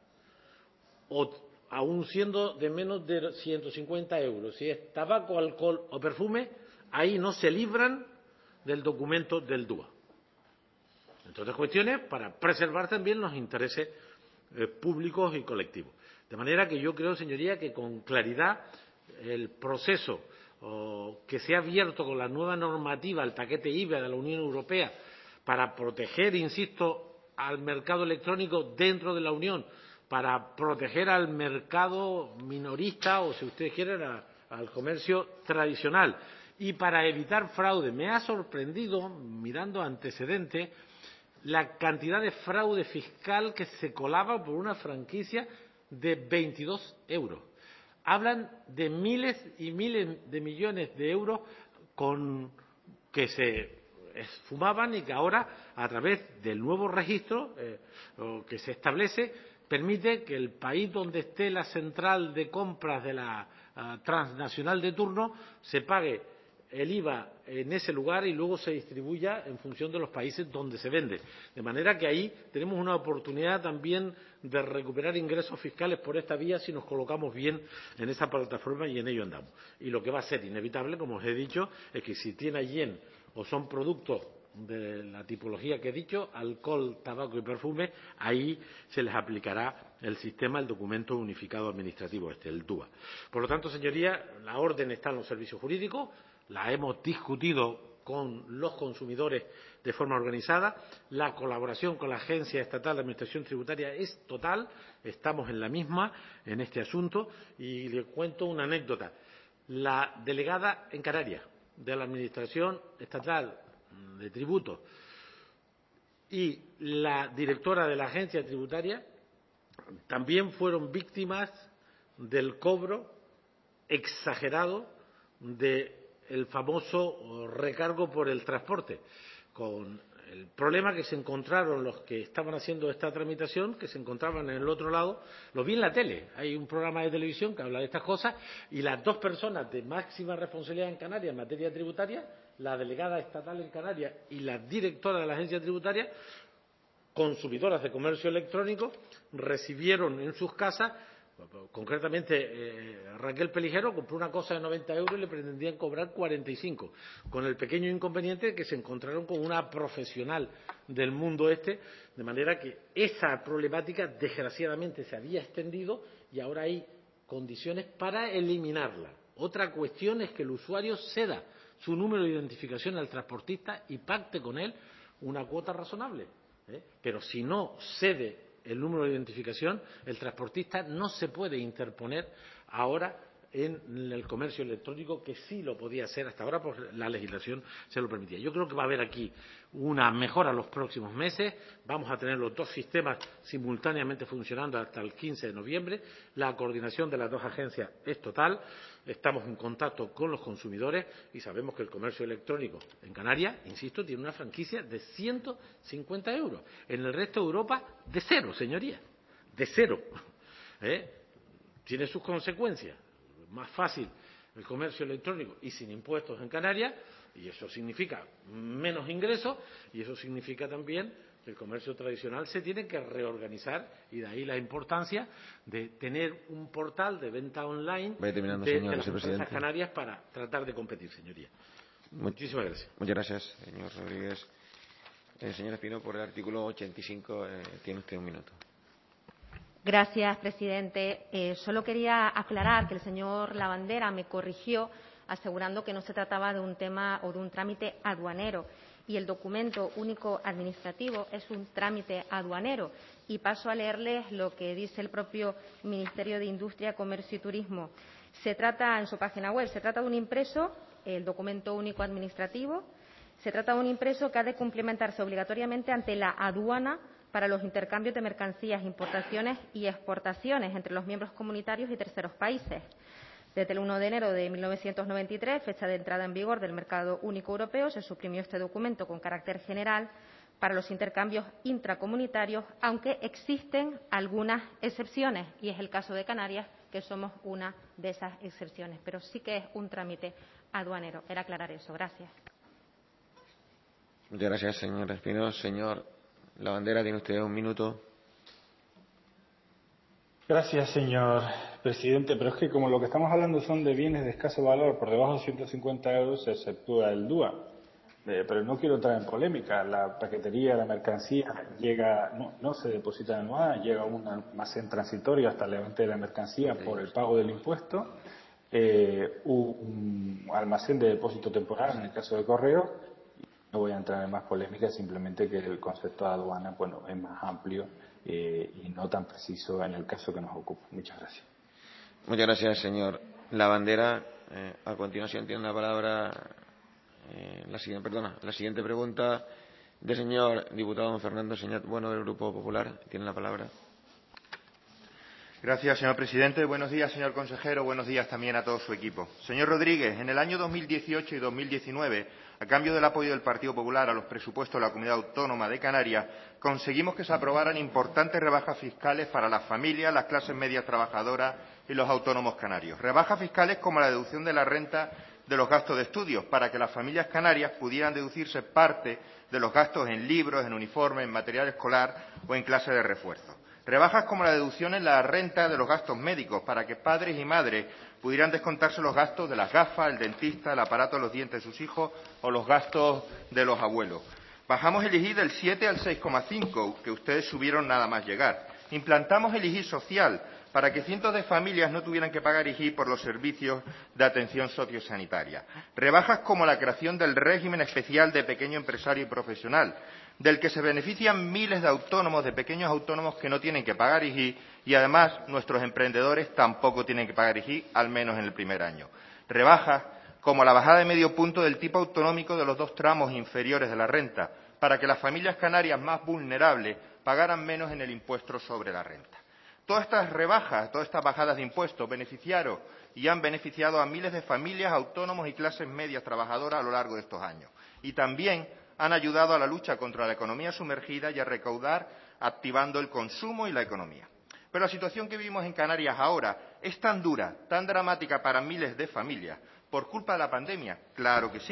o aún siendo de menos de ciento cincuenta euros, si es tabaco, alcohol o perfume, ahí no se libran del documento del D U A. Entre otras cuestiones, para preservar también los intereses eh, públicos y colectivos. De manera que yo creo, señoría, que con claridad el proceso oh, que se ha abierto con la nueva normativa, el paquete I V A de la Unión Europea, para proteger, insisto, al mercado electrónico dentro de la Unión, para proteger al mercado minorista o, si ustedes quieren, a, al comercio tradicional y para evitar fraude. Me ha sorprendido, mirando antecedentes, la cantidad de fraude fiscal que se colaba por una franquicia de veintidós euros. Hablan de miles y miles de millones de euros con que se esfumaban y que ahora, a través del nuevo registro eh, que se establece, permite que el país donde esté la central de compras de la uh, transnacional de turno se pague el I V A en ese lugar y luego se distribuya en función de los países donde se vende. De manera que ahí tenemos una oportunidad también de recuperar ingresos fiscales por esta vía si nos colocamos bien en esa plataforma y en ello andamos. Y lo que va a ser inevitable, como os he dicho, es que si tiene I E N o son productos de la tipología que he dicho, alcohol, tabaco y perfume, ahí se les aplicará el sistema, el documento unificado administrativo este, el D U A. Por lo tanto, señoría, la orden está en los servicios jurídicos, la hemos discutido con los consumidores de forma organizada, la colaboración con la Agencia Estatal de Administración Tributaria es total, estamos en la misma en este asunto y le cuento una anécdota. La delegada en Canarias de la Administración Estatal de Tributos y la directora de la Agencia Tributaria también fueron víctimas del cobro exagerado de el famoso recargo por el transporte, con el problema que se encontraron los que estaban haciendo esta tramitación, que se encontraban en el otro lado. Lo vi en la tele, hay un programa de televisión que habla de estas cosas, y las dos personas de máxima responsabilidad en Canarias en materia tributaria, la delegada estatal en Canarias y la directora de la agencia tributaria, consumidoras de comercio electrónico recibieron en sus casas, concretamente eh, Raquel Pelijero compró una cosa de noventa euros y le pretendían cobrar cuarenta y cinco, con el pequeño inconveniente de que se encontraron con una profesional del mundo este, de manera que esa problemática desgraciadamente se había extendido y ahora hay condiciones para eliminarla. Otra cuestión es que el usuario ceda su número de identificación al transportista y pacte con él una cuota razonable, ¿eh? Pero si no cede el número de identificación, el transportista no se puede interponer ahora en el comercio electrónico, que sí lo podía hacer hasta ahora, pues la legislación se lo permitía. Yo creo que va a haber aquí una mejora en los próximos meses. Vamos a tener los dos sistemas simultáneamente funcionando hasta el quince de noviembre. La coordinación de las dos agencias es total. Estamos en contacto con los consumidores y sabemos que el comercio electrónico en Canarias, insisto, tiene una franquicia de ciento cincuenta euros. En el resto de Europa, de cero, señoría, de cero. ¿Eh? Tiene sus consecuencias. Más fácil el comercio electrónico y sin impuestos en Canarias, y eso significa menos ingresos, y eso significa también que el comercio tradicional se tiene que reorganizar, y de ahí la importancia de tener un portal de venta online de, de las empresas canarias para tratar de competir, señoría. Muchísimas gracias.
Muchas gracias, señor Rodríguez. Eh, señor Espino, por el artículo ochenta y cinco, eh, tiene usted un minuto.
Gracias, presidente. Eh, solo quería aclarar que el señor Lavandera me corrigió asegurando que no se trataba de un tema o de un trámite aduanero, y el documento único administrativo es un trámite aduanero. Y paso a leerles lo que dice el propio Ministerio de Industria, Comercio y Turismo. Se trata, en su página web, se trata de un impreso, el documento único administrativo, se trata de un impreso que ha de cumplimentarse obligatoriamente ante la aduana para los intercambios de mercancías, importaciones y exportaciones entre los miembros comunitarios y terceros países. Desde el uno de enero de mil novecientos noventa y tres, fecha de entrada en vigor del mercado único europeo, se suprimió este documento con carácter general para los intercambios intracomunitarios, aunque existen algunas excepciones, y es el caso de Canarias, que somos una de esas excepciones, pero sí que es un trámite aduanero. Era aclarar eso. Gracias.
Muchas gracias, señor Espino. Señor Lavandera, tiene usted un minuto.
Gracias, señor presidente. Pero es que como lo que estamos hablando son de bienes de escaso valor, por debajo de ciento cincuenta euros se exceptúa el D U A. Eh, pero no quiero entrar en polémica. La paquetería, la mercancía, llega, no, no se deposita en aduana, llega a un almacén transitorio hasta el levante de la mercancía por el pago del impuesto, eh, un almacén de depósito temporal en el caso de correo. No voy a entrar en más polémica, simplemente que el concepto de aduana, bueno, es más amplio eh, y no tan preciso en el caso que nos ocupa. Muchas gracias.
Muchas gracias, señor Lavandera. Eh, a continuación tiene la palabra eh, la siguiente, perdona, la siguiente pregunta del señor diputado don Fernando Señat Bueno, del Grupo Popular. Tiene la palabra.
Gracias, señor presidente. Buenos días, señor consejero. Buenos días también a todo su equipo. Señor Rodríguez, en el año dos mil dieciocho y dos mil diecinueve, a cambio del apoyo del Partido Popular a los presupuestos de la Comunidad Autónoma de Canarias, conseguimos que se aprobaran importantes rebajas fiscales para las familias, las clases medias trabajadoras y los autónomos canarios. Rebajas fiscales como la deducción de la renta de los gastos de estudios, para que las familias canarias pudieran deducirse parte de los gastos en libros, en uniformes, en material escolar o en clase de refuerzo. Rebajas como la deducción en la renta de los gastos médicos, para que padres y madres pudieran descontarse los gastos de las gafas, el dentista, el aparato de los dientes de sus hijos o los gastos de los abuelos. Bajamos el I G I del siete al seis coma cinco, que ustedes subieron nada más llegar. Implantamos el I G I social, para que cientos de familias no tuvieran que pagar I G I por los servicios de atención sociosanitaria. Rebajas como la creación del régimen especial de pequeño empresario y profesional, del que se benefician miles de autónomos, de pequeños autónomos que no tienen que pagar I G I, y además nuestros emprendedores tampoco tienen que pagar I G I, al menos en el primer año. Rebajas como la bajada de medio punto del tipo autonómico de los dos tramos inferiores de la renta, para que las familias canarias más vulnerables pagaran menos en el impuesto sobre la renta. Todas estas rebajas, todas estas bajadas de impuestos beneficiaron y han beneficiado a miles de familias, autónomos y clases medias trabajadoras a lo largo de estos años. Y también han ayudado a la lucha contra la economía sumergida y a recaudar activando el consumo y la economía. Pero la situación que vivimos en Canarias ahora es tan dura, tan dramática para miles de familias, ¿por culpa de la pandemia? Claro que sí,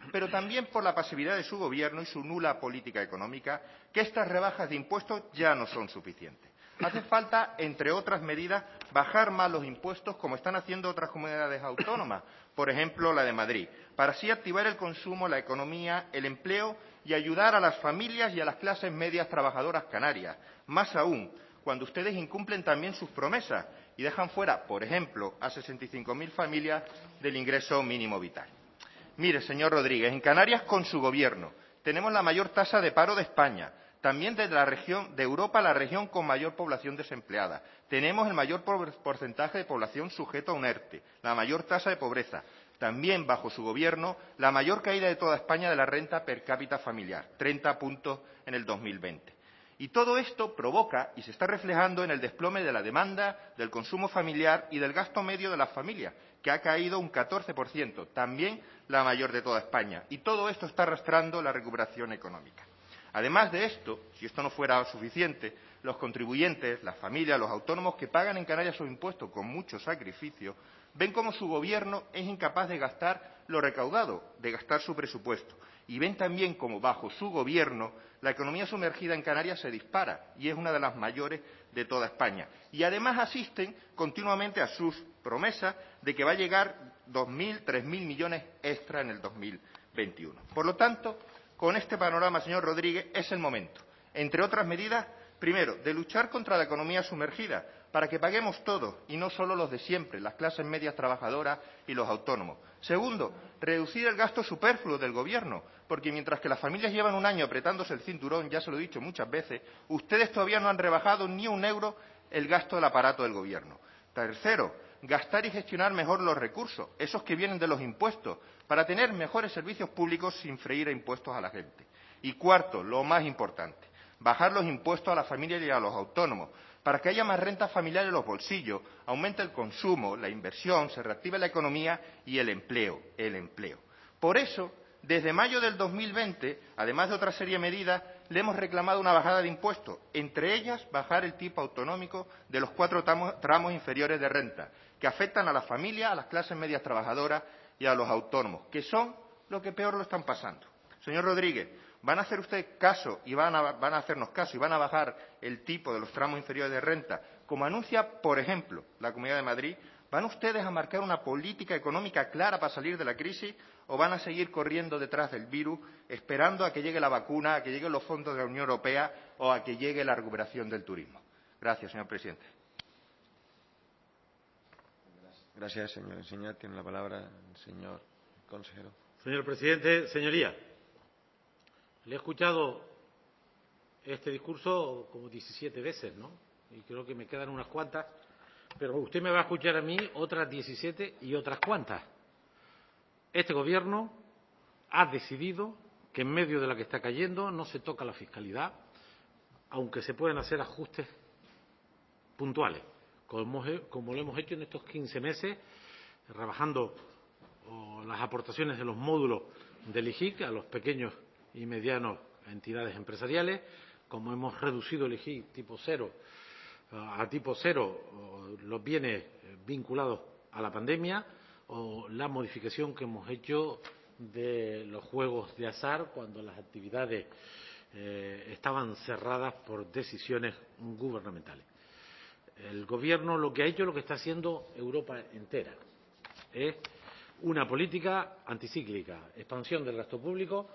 pero también por la pasividad de su gobierno y su nula política económica, que estas rebajas de impuestos ya no son suficientes. Hace falta, entre otras medidas, bajar más los impuestos, como están haciendo otras comunidades autónomas, por ejemplo, la de Madrid, para así activar el consumo, la economía, el empleo y ayudar a las familias y a las clases medias trabajadoras canarias. Más aún, cuando ustedes incumplen también sus promesas y dejan fuera, por ejemplo, a sesenta y cinco mil familias del ingreso mínimo vital. Mire, señor Rodríguez, en Canarias, con su gobierno, tenemos la mayor tasa de paro de España. También de la región de Europa, la región con mayor población desempleada. Tenemos el mayor porcentaje de población sujeto a un ERTE, la mayor tasa de pobreza. También, bajo su gobierno, la mayor caída de toda España de la renta per cápita familiar, treinta puntos en el dos mil veinte. Y todo esto provoca y se está reflejando en el desplome de la demanda, del consumo familiar y del gasto medio de las familias, que ha caído un catorce por ciento, también la mayor de toda España. Y todo esto está arrastrando la recuperación económica. Además de esto, si esto no fuera suficiente, los contribuyentes, las familias, los autónomos que pagan en Canarias sus impuestos con mucho sacrificio, ven cómo su gobierno es incapaz de gastar lo recaudado, de gastar su presupuesto. Y ven también cómo, bajo su gobierno, la economía sumergida en Canarias se dispara y es una de las mayores de toda España. Y además asisten continuamente a sus promesas de que va a llegar dos mil, tres mil millones extra en el dos mil veintiuno. Por lo tanto, con este panorama, señor Rodríguez, es el momento, entre otras medidas, primero, de luchar contra la economía sumergida, para que paguemos todos, y no solo los de siempre, las clases medias trabajadoras y los autónomos. Segundo, reducir el gasto superfluo del Gobierno, porque mientras que las familias llevan un año apretándose el cinturón, ya se lo he dicho muchas veces, ustedes todavía no han rebajado ni un euro el gasto del aparato del Gobierno. Tercero, gastar y gestionar mejor los recursos, esos que vienen de los impuestos, para tener mejores servicios públicos sin freír a impuestos a la gente. Y cuarto, lo más importante, bajar los impuestos a las familias y a los autónomos, para que haya más renta familiar en los bolsillos, aumente el consumo, la inversión, se reactive la economía y el empleo, el empleo. Por eso, desde mayo del dos mil veinte, además de otra serie de medidas, le hemos reclamado una bajada de impuestos, entre ellas bajar el tipo autonómico de los cuatro tramos, tramos inferiores de renta, que afectan a las familias, a las clases medias trabajadoras y a los autónomos, que son los que peor lo están pasando. Señor Rodríguez, ¿van a hacer usted caso y van a, van a hacernos caso y van a bajar el tipo de los tramos inferiores de renta, como anuncia, por ejemplo, la Comunidad de Madrid? ¿Van ustedes a marcar una política económica clara para salir de la crisis o van a seguir corriendo detrás del virus, esperando a que llegue la vacuna, a que lleguen los fondos de la Unión Europea o a que llegue la recuperación del turismo? Gracias, señor presidente.
Gracias, señor Enseñat. Tiene la palabra el señor consejero.
Señor presidente, señoría, le he escuchado este discurso como diecisiete veces, ¿no? Y creo que me quedan unas cuantas, pero usted me va a escuchar a mí otras diecisiete y otras cuantas. Este Gobierno ha decidido que en medio de la que está cayendo no se toca la fiscalidad, aunque se pueden hacer ajustes puntuales, como, como lo hemos hecho en estos quince meses, rebajando o las aportaciones de los módulos del I G I C a los pequeños y medianos entidades empresariales, como hemos reducido el I G I tipo cero a tipo cero los bienes vinculados a la pandemia, o la modificación que hemos hecho de los juegos de azar cuando las actividades eh, estaban cerradas por decisiones gubernamentales. El Gobierno lo que ha hecho, lo que está haciendo Europa entera, es una política anticíclica, expansión del gasto público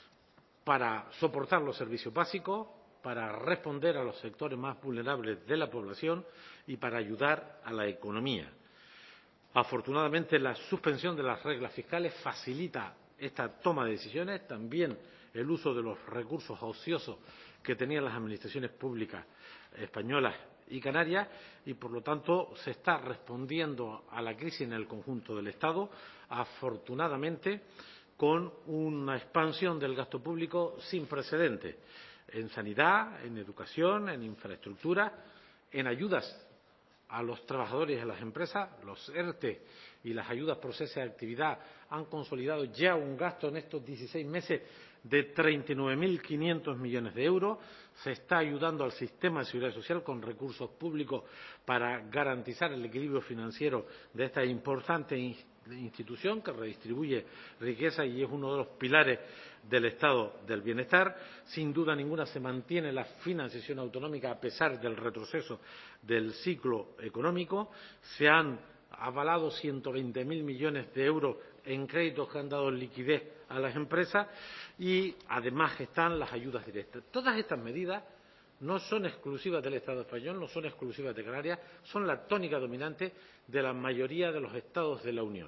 para soportar los servicios básicos, para responder a los sectores más vulnerables de la población y para ayudar a la economía. Afortunadamente, la suspensión de las reglas fiscales facilita esta toma de decisiones, también el uso de los recursos ociosos que tenían las administraciones públicas españolas y canarias, y por lo tanto se está respondiendo a la crisis en el conjunto del Estado, afortunadamente con una expansión del gasto público sin precedentes en sanidad, en educación, en infraestructura, en ayudas a los trabajadores y a las empresas. Los ERTE y las ayudas por cese de actividad han consolidado ya un gasto en estos dieciséis meses de treinta y nueve mil quinientos millones de euros. Se está ayudando al sistema de seguridad social con recursos públicos para garantizar el equilibrio financiero de estas importantes institución que redistribuye riqueza y es uno de los pilares del estado del bienestar. Sin duda ninguna se mantiene la financiación autonómica a pesar del retroceso del ciclo económico. Se han avalado ciento veinte mil millones de euros en créditos que han dado liquidez a las empresas y además están las ayudas directas. Todas estas medidas no son exclusivas del Estado español, no son exclusivas de Canarias, son la tónica dominante de la mayoría de los estados de la Unión.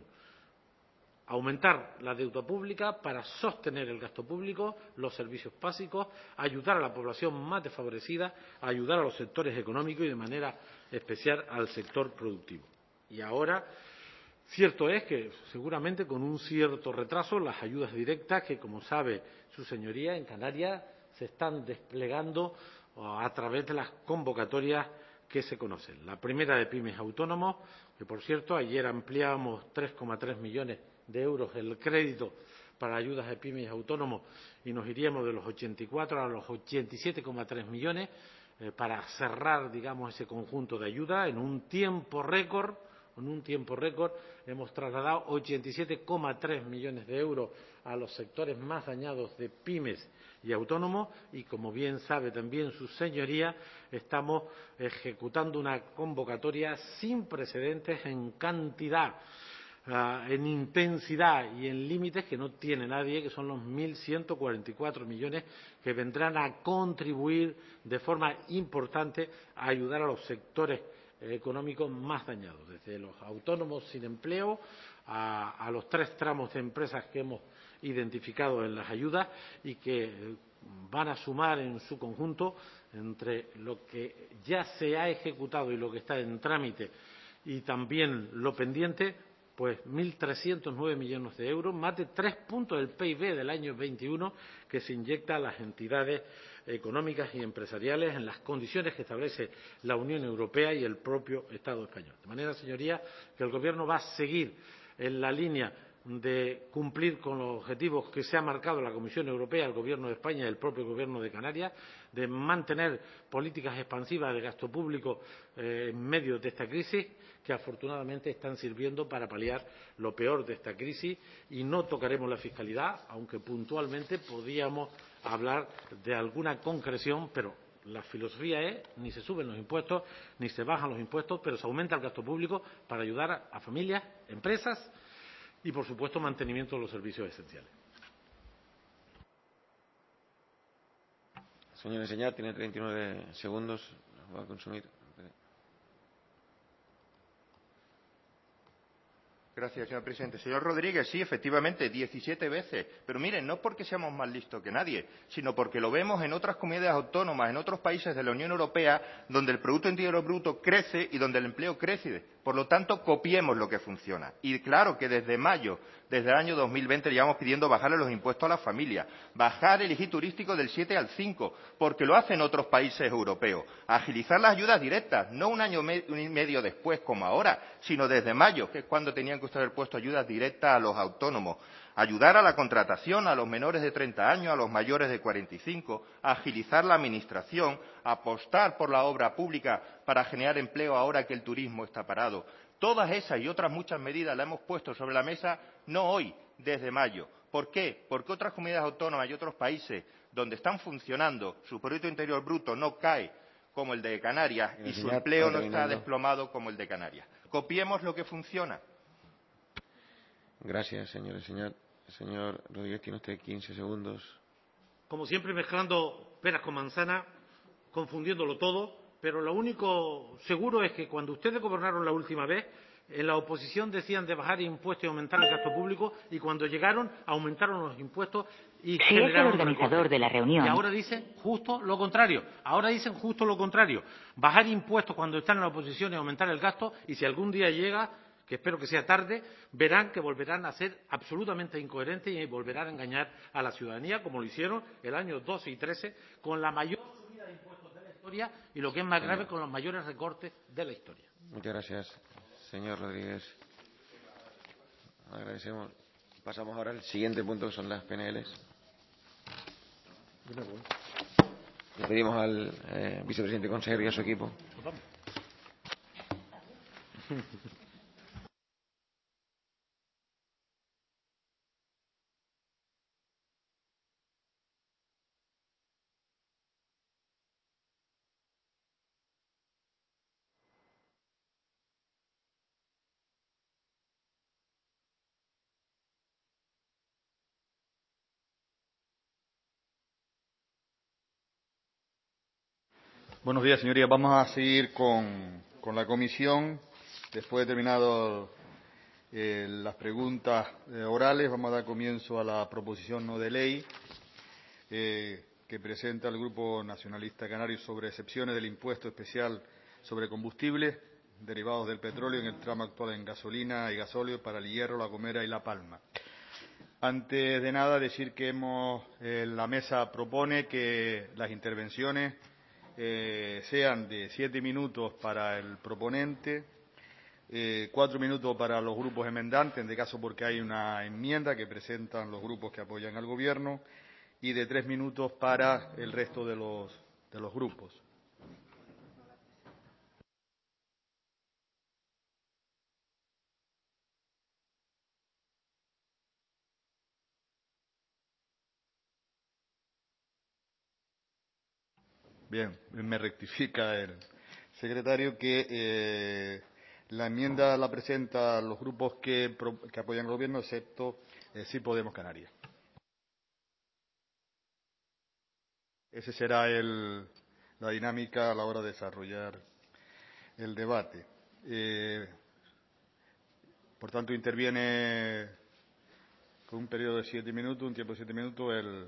Aumentar la deuda pública para sostener el gasto público, los servicios básicos, ayudar a la población más desfavorecida, ayudar a los sectores económicos y de manera especial al sector productivo. Y ahora, cierto es que seguramente con un cierto retraso las ayudas directas que, como sabe su señoría, en Canarias se están desplegando a través de las convocatorias que se conocen. La primera de pymes autónomos, que por cierto ayer ampliamos tres coma tres millones de euros el crédito para ayudas de pymes autónomos y nos iríamos de los ochenta y cuatro a los ochenta y siete coma tres millones eh, para cerrar, digamos, ese conjunto de ayudas en un tiempo récord. En un tiempo récord hemos trasladado ochenta y siete coma tres millones de euros a los sectores más dañados de pymes y autónomos y, como bien sabe también su señoría, estamos ejecutando una convocatoria sin precedentes en cantidad, uh, en intensidad y en límites que no tiene nadie, que son los mil ciento cuarenta y cuatro millones que vendrán a contribuir de forma importante a ayudar a los sectores económicos más dañados, desde los autónomos sin empleo a, a los tres tramos de empresas que hemos identificado en las ayudas y que van a sumar en su conjunto, entre lo que ya se ha ejecutado y lo que está en trámite y también lo pendiente, pues mil trescientos nueve millones de euros, más de tres puntos del P I B del año veintiuno que se inyecta a las entidades económicas y empresariales en las condiciones que establece la Unión Europea y el propio Estado español. De manera, señoría, que el Gobierno va a seguir en la línea de cumplir con los objetivos que se ha marcado la Comisión Europea, el Gobierno de España y el propio Gobierno de Canarias, de mantener políticas expansivas de gasto público eh, en medio de esta crisis, que afortunadamente están sirviendo para paliar lo peor de esta crisis, y no tocaremos la fiscalidad, aunque puntualmente podíamos hablar de alguna concreción, pero la filosofía es ni se suben los impuestos ni se bajan los impuestos, pero se aumenta el gasto público para ayudar a, a familias, empresas y, por supuesto, mantenimiento de los servicios esenciales.
Señor Enseñar, tiene treinta y nueve segundos. Los va a consumir.
Gracias, señor presidente. Señor Rodríguez, sí, efectivamente, diecisiete veces. Pero miren, no porque seamos más listos que nadie, sino porque lo vemos en otras comunidades autónomas, en otros países de la Unión Europea, donde el Producto Interior Bruto crece y donde el empleo crece. Por lo tanto, copiemos lo que funciona. Y claro que desde mayo, desde el año dos mil veinte, llevamos pidiendo bajarle los impuestos a las familias, bajar el I G I turístico del siete al cinco, porque lo hacen otros países europeos. Agilizar las ayudas directas, no un año y medio después como ahora, sino desde mayo, que es cuando tenían que usted haber puesto ayudas directas a los autónomos. Ayudar a la contratación, a los menores de treinta años, a los mayores de cuarenta y cinco, agilizar la administración, apostar por la obra pública para generar empleo ahora que el turismo está parado. Todas esas y otras muchas medidas las hemos puesto sobre la mesa, no hoy, desde mayo. ¿Por qué? Porque otras comunidades autónomas y otros países donde están funcionando, su Producto Interior Bruto no cae como el de Canarias y su empleo no está desplomado como el de Canarias. Copiemos lo que funciona.
Gracias, señor Enseñar. Señor Rodríguez, tiene usted quince segundos.
Como siempre, mezclando peras con manzanas, confundiéndolo todo, pero lo único seguro es que cuando ustedes gobernaron la última vez, en la oposición decían de bajar impuestos y aumentar el gasto público, y cuando llegaron aumentaron los impuestos y
si es el organizador de la reunión.
Y ahora dicen justo lo contrario. Ahora dicen justo lo contrario. Bajar impuestos cuando están en la oposición y aumentar el gasto, y si algún día llega, que espero que sea tarde, verán que volverán a ser absolutamente incoherentes y volverán a engañar a la ciudadanía, como lo hicieron el año doce y trece, con la mayor subida de impuestos de la historia y, lo que es más grave, con los mayores recortes de la historia.
Muchas gracias, señor Rodríguez. Agradecemos. Pasamos ahora al siguiente punto, que son las P N Ls. Le pedimos al eh, vicepresidente consejero y a su equipo.
Buenos días, señorías. Vamos a seguir con, con la comisión. Después de terminado eh, las preguntas eh, orales, vamos a dar comienzo a la proposición no de ley eh, que presenta el Grupo Nacionalista Canario sobre excepciones del impuesto especial sobre combustibles derivados del petróleo en el tramo actual en gasolina y gasóleo para el Hierro, La Gomera y La Palma. Antes de nada, decir que hemos, eh, la mesa propone que las intervenciones eh, sean de siete minutos para el proponente, eh, cuatro minutos para los grupos enmendantes, en de caso porque hay una enmienda que presentan los grupos que apoyan al Gobierno, y de tres minutos para el resto de los, de los grupos. Bien, me rectifica el secretario que eh, la enmienda la presentan los grupos que, que apoyan al Gobierno, excepto eh, Sí Podemos Canarias. Esa será el, la dinámica a la hora de desarrollar el debate. Eh, por tanto, interviene con un periodo de siete minutos, un tiempo de siete minutos, el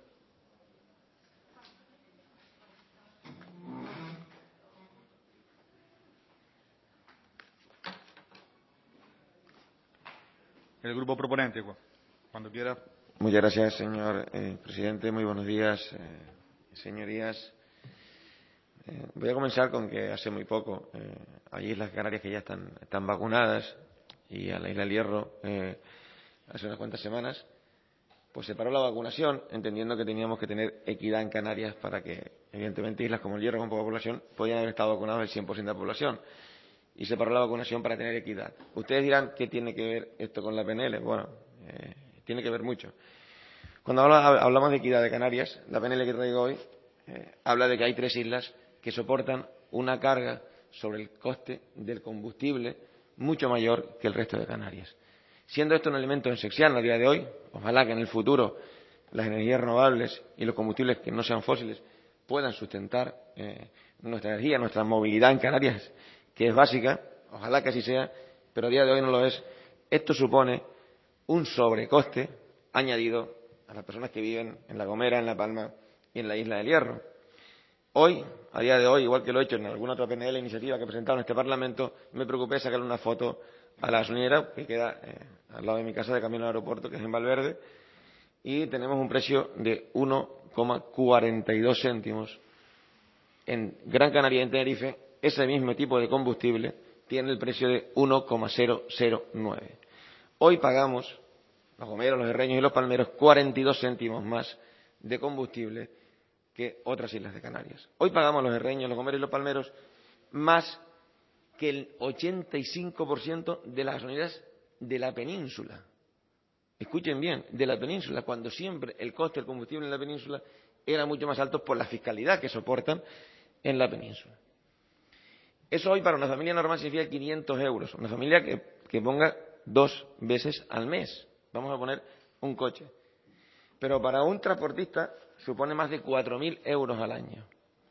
El grupo proponente, cuando quiera.
Muchas gracias, señor eh, presidente. Muy buenos días, eh, señorías. Eh, voy a comenzar con que hace muy poco eh, hay islas Canarias que ya están, están vacunadas y a la isla del Hierro eh, hace unas cuantas semanas pues se paró la vacunación, entendiendo que teníamos que tener equidad en Canarias para que, evidentemente, islas como el Hierro con poca población podían haber estado vacunados el cien por ciento de la población. Y se paró la vacunación para tener equidad. Ustedes dirán, ¿qué tiene que ver esto con la P N L? Bueno, eh, tiene que ver mucho. Cuando habla, hablamos de equidad de Canarias, la P N L que traigo hoy eh, habla de que hay tres islas que soportan una carga sobre el coste del combustible mucho mayor que el resto de Canarias. Siendo esto un elemento esencial a día de hoy, ojalá que en el futuro las energías renovables y los combustibles que no sean fósiles puedan sustentar eh, nuestra energía, nuestra movilidad en Canarias, que es básica, ojalá que así sea, pero a día de hoy no lo es. Esto supone un sobrecoste añadido a las personas que viven en La Gomera, en La Palma y en la Isla del Hierro. Hoy, a día de hoy, igual que lo he hecho en alguna otra P N L, iniciativa que he presentado en este Parlamento, me preocupé de sacarle una foto a la gasolinera que queda eh, al lado de mi casa, de camino al aeropuerto, que es en Valverde, y tenemos un precio de uno coma cuarenta y dos céntimos. En Gran Canaria y en Tenerife, ese mismo tipo de combustible tiene el precio de uno coma cero cero nueve. Hoy pagamos, los gomeros, los herreños y los palmeros, cuarenta y dos céntimos más de combustible que otras islas de Canarias. Hoy pagamos los herreños, los gomeros y los palmeros más que el ochenta y cinco por ciento de las gasolineras de la península. Escuchen bien, de la península, cuando siempre el coste del combustible en la península era mucho más alto por la fiscalidad que soportan en la península. Eso hoy para una familia normal significa quinientos euros. Una familia que, que ponga dos veces al mes. Vamos a poner un coche. Pero para un transportista supone más de cuatro mil euros al año.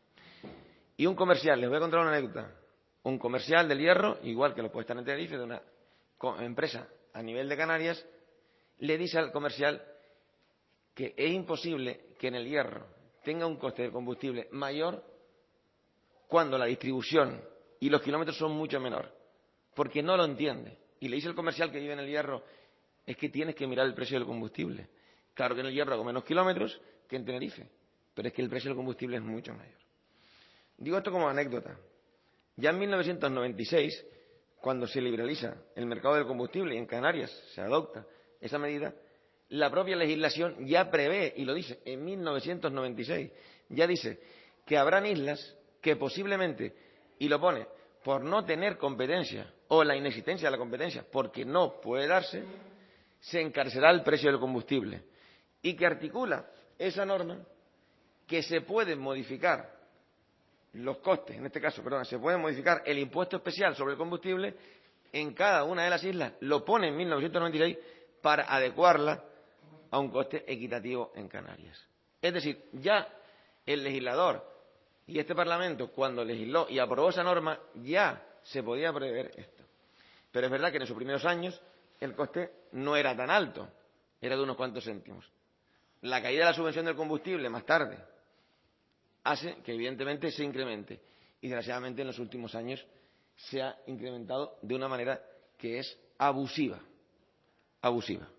Y un comercial, les voy a contar una anécdota. Un comercial del Hierro, igual que lo puede estar en Tenerife, de una empresa a nivel de Canarias, le dice al comercial que es imposible que en el Hierro tenga un coste de combustible mayor cuando la distribución y los kilómetros son mucho menor, porque no lo entiende. Y le dice el comercial que vive en el Hierro, es que tienes que mirar el precio del combustible. Claro que en el Hierro hago menos kilómetros que en Tenerife, pero es que el precio del combustible es mucho mayor. Digo esto como anécdota. Ya en mil novecientos noventa y seis, cuando se liberaliza el mercado del combustible y en Canarias se adopta esa medida, la propia legislación ya prevé, y lo dice en mil novecientos noventa y seis, ya dice que habrán islas que posiblemente, y lo pone, por no tener competencia o la inexistencia de la competencia, porque no puede darse, se encarecerá el precio del combustible. Y que articula esa norma que se pueden modificar los costes, en este caso, perdón, se puede modificar el impuesto especial sobre el combustible en cada una de las islas, lo pone en mil novecientos noventa y seis para adecuarla a un coste equitativo en Canarias. Es decir, ya el legislador Y este Parlamento, cuando legisló y aprobó esa norma, ya se podía prever esto. Pero es verdad que en esos primeros años el coste no era tan alto, era de unos cuantos céntimos. La caída de la subvención del combustible más tarde hace que evidentemente se incremente. Y desgraciadamente en los últimos años se ha incrementado de una manera que es abusiva. Abusiva.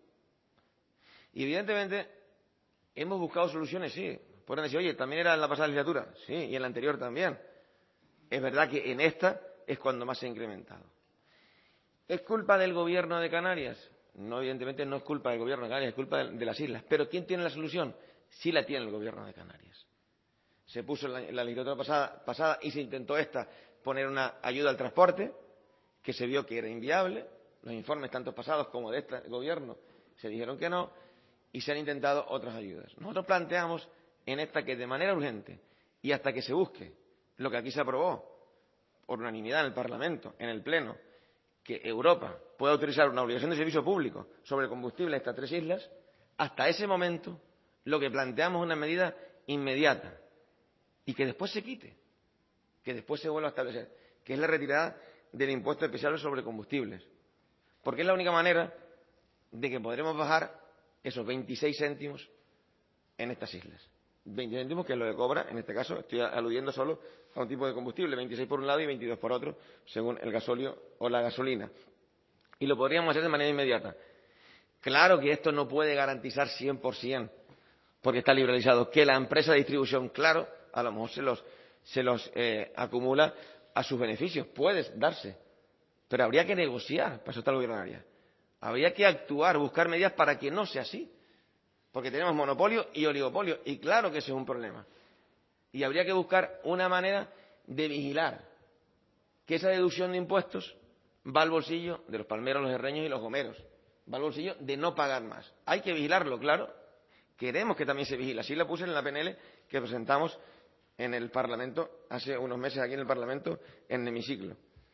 Y evidentemente hemos buscado soluciones, sí. Pueden decir, oye, también era en la pasada legislatura. Sí, y en la anterior también. Es verdad que en esta es cuando más se ha incrementado. ¿Es culpa del Gobierno de Canarias? No, evidentemente no es culpa del Gobierno de Canarias, es culpa de las islas. ¿Pero quién tiene la solución? Sí la tiene el Gobierno de Canarias. Se puso en la, en la legislatura pasada, pasada y se intentó esta poner una ayuda al transporte, que se vio que era inviable. Los informes, tanto pasados como de este Gobierno, se dijeron que no, y se han intentado otras ayudas. Nosotros planteamos en esta que de manera urgente, y hasta que se busque lo que aquí se aprobó, por unanimidad en el Parlamento, en el Pleno, que Europa pueda utilizar una obligación de servicio público sobre el combustible de estas tres islas, hasta ese momento lo que planteamos es una medida inmediata y que después se quite, que después se vuelva a establecer, que es la retirada del impuesto especial sobre combustibles. Porque es la única manera de que podremos bajar esos veintiséis céntimos en estas islas. veinte céntimos, que es lo que cobra, en este caso, estoy aludiendo solo a un tipo de combustible, veintiséis por un lado y veintidós por otro, según el gasóleo o la gasolina. Y lo podríamos hacer de manera inmediata. Claro que esto no puede garantizar cien por ciento, porque está liberalizado, que la empresa de distribución, claro, a lo mejor se los, se los eh, acumula a sus beneficios, puede darse, pero habría que negociar, para eso está el Gobierno de Canarias. Habría que actuar, buscar medidas para que no sea así. Porque tenemos monopolio y oligopolio, y claro que ese es un problema. Y habría que buscar una manera de vigilar que esa deducción de impuestos va al bolsillo de los palmeros, los herreños y los gomeros. Va al bolsillo de no pagar más. Hay que vigilarlo, claro. Queremos que también se vigile. Así la puse en la P N L que presentamos en el Parlamento, hace unos meses aquí en el Parlamento, en el hemiciclo.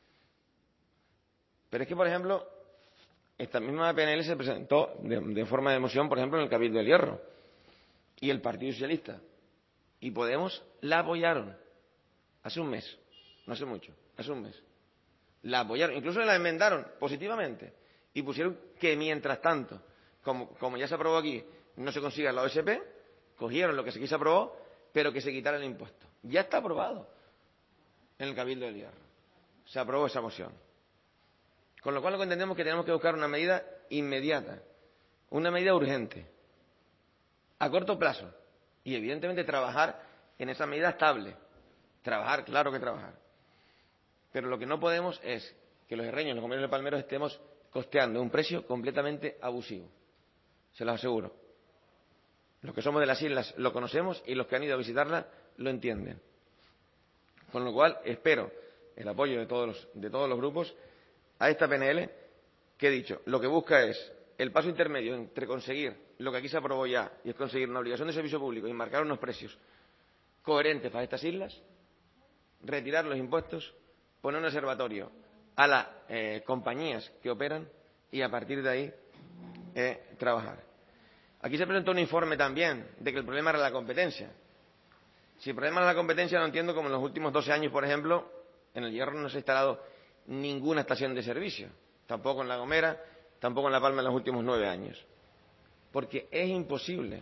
Pero es que, por ejemplo, esta misma P N L se presentó de, de forma de moción, por ejemplo, en el Cabildo del Hierro. Y el Partido Socialista y Podemos la apoyaron hace un mes, no hace mucho, hace un mes. La apoyaron, incluso la enmendaron positivamente y pusieron que mientras tanto, como, como ya se aprobó aquí, no se consiga la O S P, cogieron lo que aquí se aprobó, pero que se quitara el impuesto. Ya está aprobado en el Cabildo del Hierro. Se aprobó esa moción. Con lo cual lo que entendemos es que tenemos que buscar una medida inmediata, una medida urgente, a corto plazo, y evidentemente trabajar en esa medida estable. Trabajar, claro que trabajar. Pero lo que no podemos es que los herreños, los comercios de palmeros estemos costeando un precio completamente abusivo. Se los aseguro. Los que somos de las islas lo conocemos y los que han ido a visitarlas lo entienden. Con lo cual espero el apoyo de todos los, de todos los grupos a esta P N L que he dicho, lo que busca es el paso intermedio entre conseguir lo que aquí se aprobó ya y es conseguir una obligación de servicio público y marcar unos precios coherentes para estas islas, retirar los impuestos, poner un observatorio a las eh, compañías que operan y a partir de ahí eh, trabajar. Aquí se presentó un informe también de que el problema era la competencia. Si el problema era la competencia, no entiendo cómo en los últimos doce años, por ejemplo, en el Hierro no se ha instalado ninguna estación de servicio, tampoco en La Gomera, tampoco en La Palma en los últimos nueve años. Porque es imposible.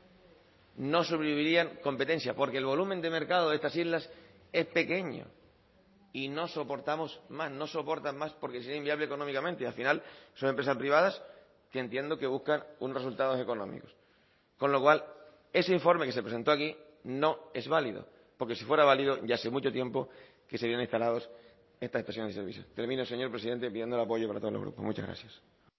No sobrevivirían competencias, porque el volumen de mercado de estas islas es pequeño y no soportamos más, no soportan más porque sería inviable económicamente y al final son empresas privadas que entiendo que buscan unos resultados económicos. Con lo cual, ese informe que se presentó aquí no es válido, porque si fuera válido ya hace mucho tiempo que se habían instalado estas estaciones de servicio. Termino, señor presidente, pidiendo el apoyo para todos los grupos. Muchas gracias.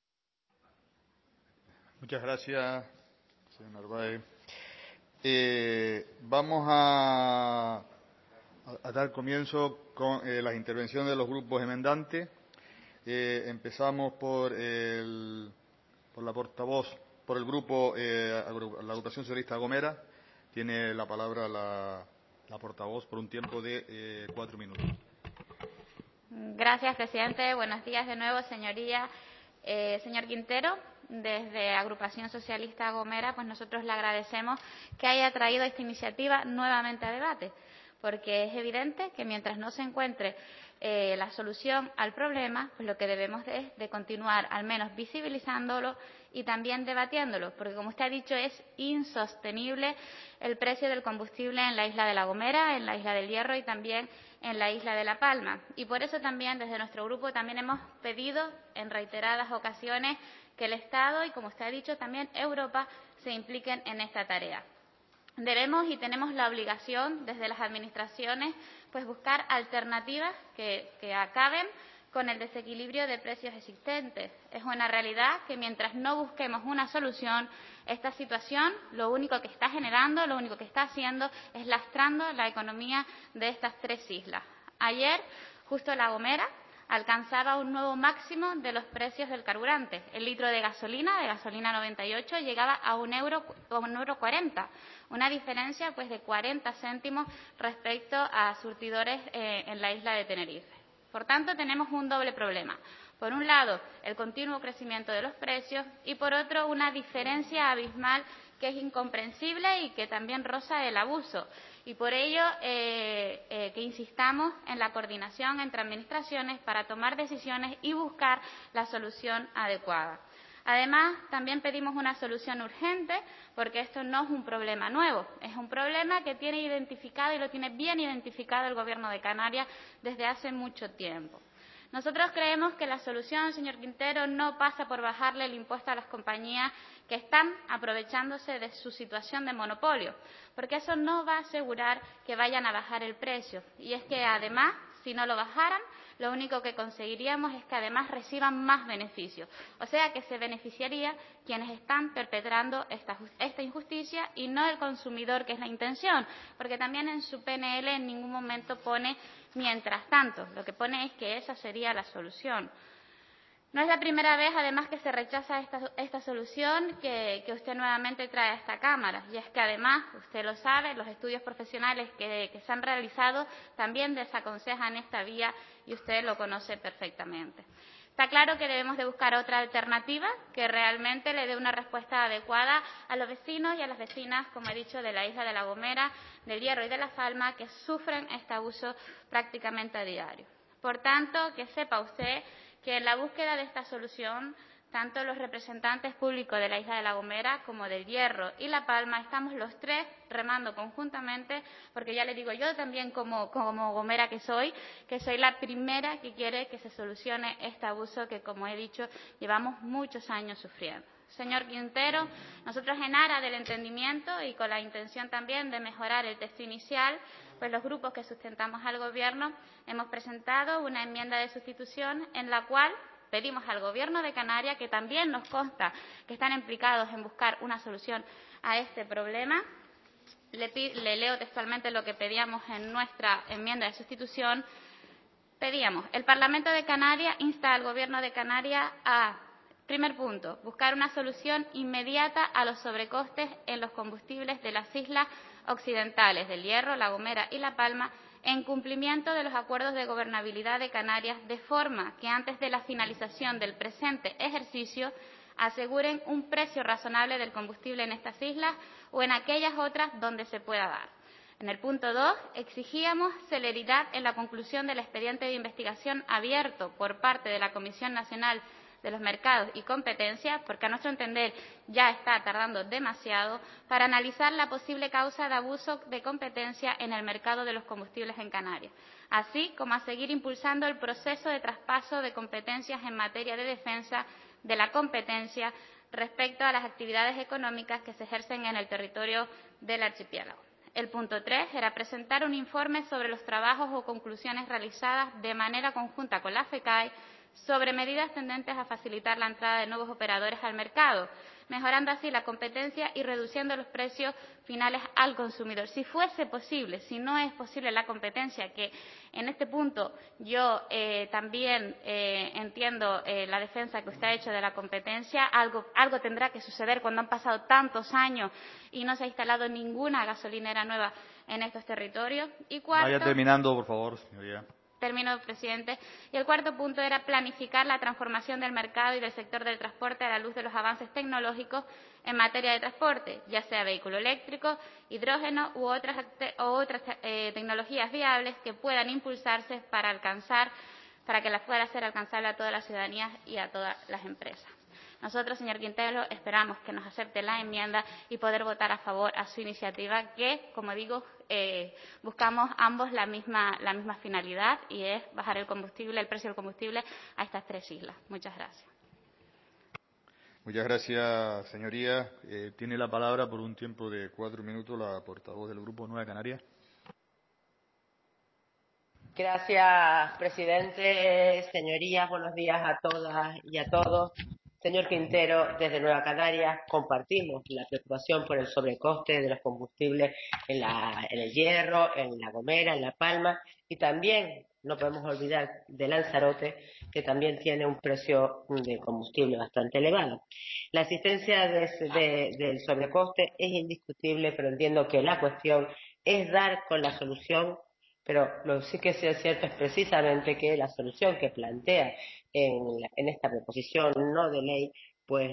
Muchas gracias, señor Narváez. Eh, vamos a, a dar comienzo con eh, las intervenciones de los grupos enmendantes. Eh, empezamos por, el, por la portavoz, por el grupo, eh, la agrupación socialista Gomera. Tiene la palabra la, la portavoz por un tiempo de eh, cuatro minutos.
Gracias, presidente. Buenos días de nuevo, señoría. Eh, señor Quintero, desde Agrupación Socialista Gomera, pues nosotros le agradecemos que haya traído esta iniciativa nuevamente a debate, porque es evidente que mientras no se encuentre eh, la solución al problema, pues lo que debemos de, es de continuar al menos visibilizándolo y también debatiéndolo, porque como usted ha dicho es insostenible el precio del combustible en la isla de La Gomera, en la isla del Hierro y también en la isla de La Palma. Y por eso también desde nuestro grupo también hemos pedido en reiteradas ocasiones que el Estado y, como usted ha dicho, también Europa se impliquen en esta tarea. Debemos y tenemos la obligación desde las administraciones pues buscar alternativas que, que acaben con el desequilibrio de precios existentes. Es una realidad que mientras no busquemos una solución, esta situación lo único que está generando, lo único que está haciendo es lastrando la economía de estas tres islas. Ayer, justo La Gomera alcanzaba un nuevo máximo de los precios del carburante. El litro de gasolina, de gasolina noventa y ocho, llegaba a un euro, a un euro cuarenta, una diferencia pues de cuarenta céntimos respecto a surtidores eh, en la isla de Tenerife. Por tanto, tenemos un doble problema. Por un lado, el continuo crecimiento de los precios y, por otro, una diferencia abismal que es incomprensible y que también roza el abuso. Y por ello, eh, eh, que insistamos en la coordinación entre administraciones para tomar decisiones y buscar la solución adecuada. Además, también pedimos una solución urgente porque esto no es un problema nuevo, es un problema que tiene identificado y lo tiene bien identificado el Gobierno de Canarias desde hace mucho tiempo. Nosotros creemos que la solución, señor Quintero, no pasa por bajarle el impuesto a las compañías que están aprovechándose de su situación de monopolio, porque eso no va a asegurar que vayan a bajar el precio. Y es que, además, si no lo bajaran, lo único que conseguiríamos es que además reciban más beneficios. O sea, que se beneficiaría quienes están perpetrando esta, esta injusticia y no el consumidor, que es la intención, porque también en su P N L en ningún momento pone mientras tanto. Lo que pone es que esa sería la solución. No es la primera vez, además, que se rechaza esta, esta solución que, que usted nuevamente trae a esta Cámara. Y es que, además, usted lo sabe, los estudios profesionales que, que se han realizado también desaconsejan esta vía y usted lo conoce perfectamente. Está claro que debemos de buscar otra alternativa que realmente le dé una respuesta adecuada a los vecinos y a las vecinas, como he dicho, de la isla de La Gomera, del Hierro y de La Palma, que sufren este abuso prácticamente a diario. Por tanto, que sepa usted que en la búsqueda de esta solución, tanto los representantes públicos de la isla de La Gomera como del Hierro y La Palma estamos los tres remando conjuntamente, porque ya le digo yo también como, como gomera que soy, que soy la primera que quiere que se solucione este abuso que, como he dicho, llevamos muchos años sufriendo. Señor Quintero, nosotros en aras del entendimiento y con la intención también de mejorar el texto inicial, pues los grupos que sustentamos al Gobierno hemos presentado una enmienda de sustitución en la cual pedimos al Gobierno de Canarias, que también nos consta que están implicados en buscar una solución a este problema. Le, le leo textualmente lo que pedíamos en nuestra enmienda de sustitución. Pedíamos: el Parlamento de Canarias insta al Gobierno de Canarias a, primer punto, buscar una solución inmediata a los sobrecostes en los combustibles de las islas occidentales del Hierro, La Gomera y La Palma, en cumplimiento de los acuerdos de gobernabilidad de Canarias, de forma que antes de la finalización del presente ejercicio aseguren un precio razonable del combustible en estas islas o en aquellas otras donde se pueda dar. En el punto dos, exigíamos celeridad en la conclusión del expediente de investigación abierto por parte de la Comisión Nacional de los Mercados y Competencia, porque a nuestro entender ya está tardando demasiado, para analizar la posible causa de abuso de competencia en el mercado de los combustibles en Canarias, así como a seguir impulsando el proceso de traspaso de competencias en materia de defensa de la competencia respecto a las actividades económicas que se ejercen en el territorio del archipiélago. El punto tres era presentar un informe sobre los trabajos o conclusiones realizadas de manera conjunta con la FECAI sobre medidas tendentes a facilitar la entrada de nuevos operadores al mercado, mejorando así la competencia y reduciendo los precios finales al consumidor. Si fuese posible, si no es posible la competencia, que en este punto yo eh, también eh, entiendo eh, la defensa que usted ha hecho de la competencia, algo, algo tendrá que suceder cuando han pasado tantos años y no se ha instalado ninguna gasolinera nueva en estos territorios. Y cuarto,
vaya terminando, por favor, señoría.
Termino, presidente. Y el cuarto punto era planificar la transformación del mercado y del sector del transporte a la luz de los avances tecnológicos en materia de transporte, ya sea vehículo eléctrico, hidrógeno u otras, u otras eh, tecnologías viables que puedan impulsarse para alcanzar, para que la pueda ser alcanzable a toda la ciudadanía y a todas las empresas. Nosotros, señor Quintero, esperamos que nos acepte la enmienda y poder votar a favor a su iniciativa que, como digo, eh, buscamos ambos la misma, la misma finalidad y es bajar el combustible, el precio del combustible a estas tres islas. Muchas gracias.
Muchas gracias, señoría. Eh, tiene la palabra por un tiempo de cuatro minutos la portavoz del Grupo Nueva Canarias.
Gracias, presidente. Señorías, buenos días a todas y a todos. Señor Quintero, desde Nueva Canarias compartimos la preocupación por el sobrecoste de los combustibles en, la, en el Hierro, en La Gomera, en La Palma y también no podemos olvidar de Lanzarote, que también tiene un precio de combustible bastante elevado. La existencia de, de, del sobrecoste es indiscutible, pero entiendo que la cuestión es dar con la solución. Pero lo sí que sí es cierto es precisamente que la solución que plantea en, en esta proposición no de ley pues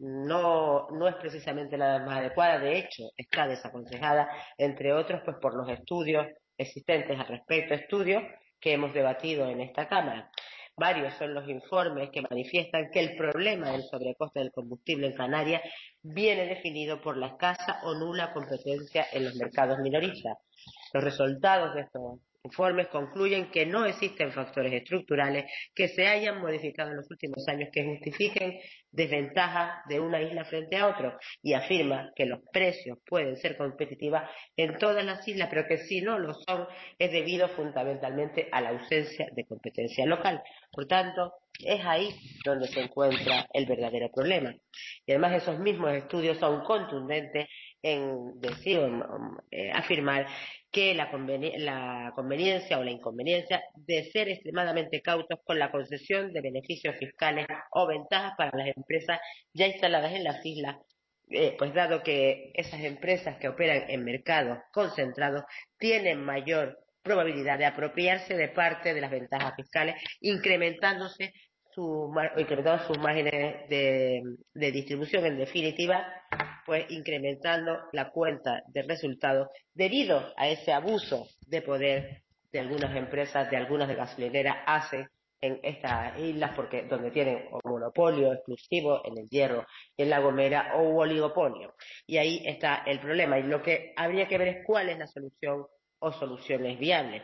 no, no es precisamente la más adecuada, de hecho está desaconsejada, entre otros pues por los estudios existentes al respecto, estudios que hemos debatido en esta Cámara. Varios son los informes que manifiestan que el problema del sobrecoste del combustible en Canarias viene definido por la escasa o nula competencia en los mercados minoristas. Los resultados de estos informes concluyen que no existen factores estructurales que se hayan modificado en los últimos años que justifiquen desventajas de una isla frente a otra y afirma que los precios pueden ser competitivos en todas las islas, pero que si no lo son es debido fundamentalmente a la ausencia de competencia local. Por tanto, es ahí donde se encuentra el verdadero problema. Y además esos mismos estudios son contundentes en decir o en, eh, afirmar que la, conveni la conveniencia o la inconveniencia de ser extremadamente cautos con la concesión de beneficios fiscales o ventajas para las empresas ya instaladas en las islas, eh, pues dado que esas empresas que operan en mercados concentrados tienen mayor probabilidad de apropiarse de parte de las ventajas fiscales, incrementándose su, incrementando sus márgenes de, de distribución, en definitiva, pues incrementando la cuenta de resultados debido a ese abuso de poder de algunas empresas, de algunas de gasolineras hacen en estas islas, porque donde tienen o monopolio exclusivo en el Hierro y en La Gomera o oligopolio. Y ahí está el problema. Y lo que habría que ver es cuál es la solución o soluciones viables.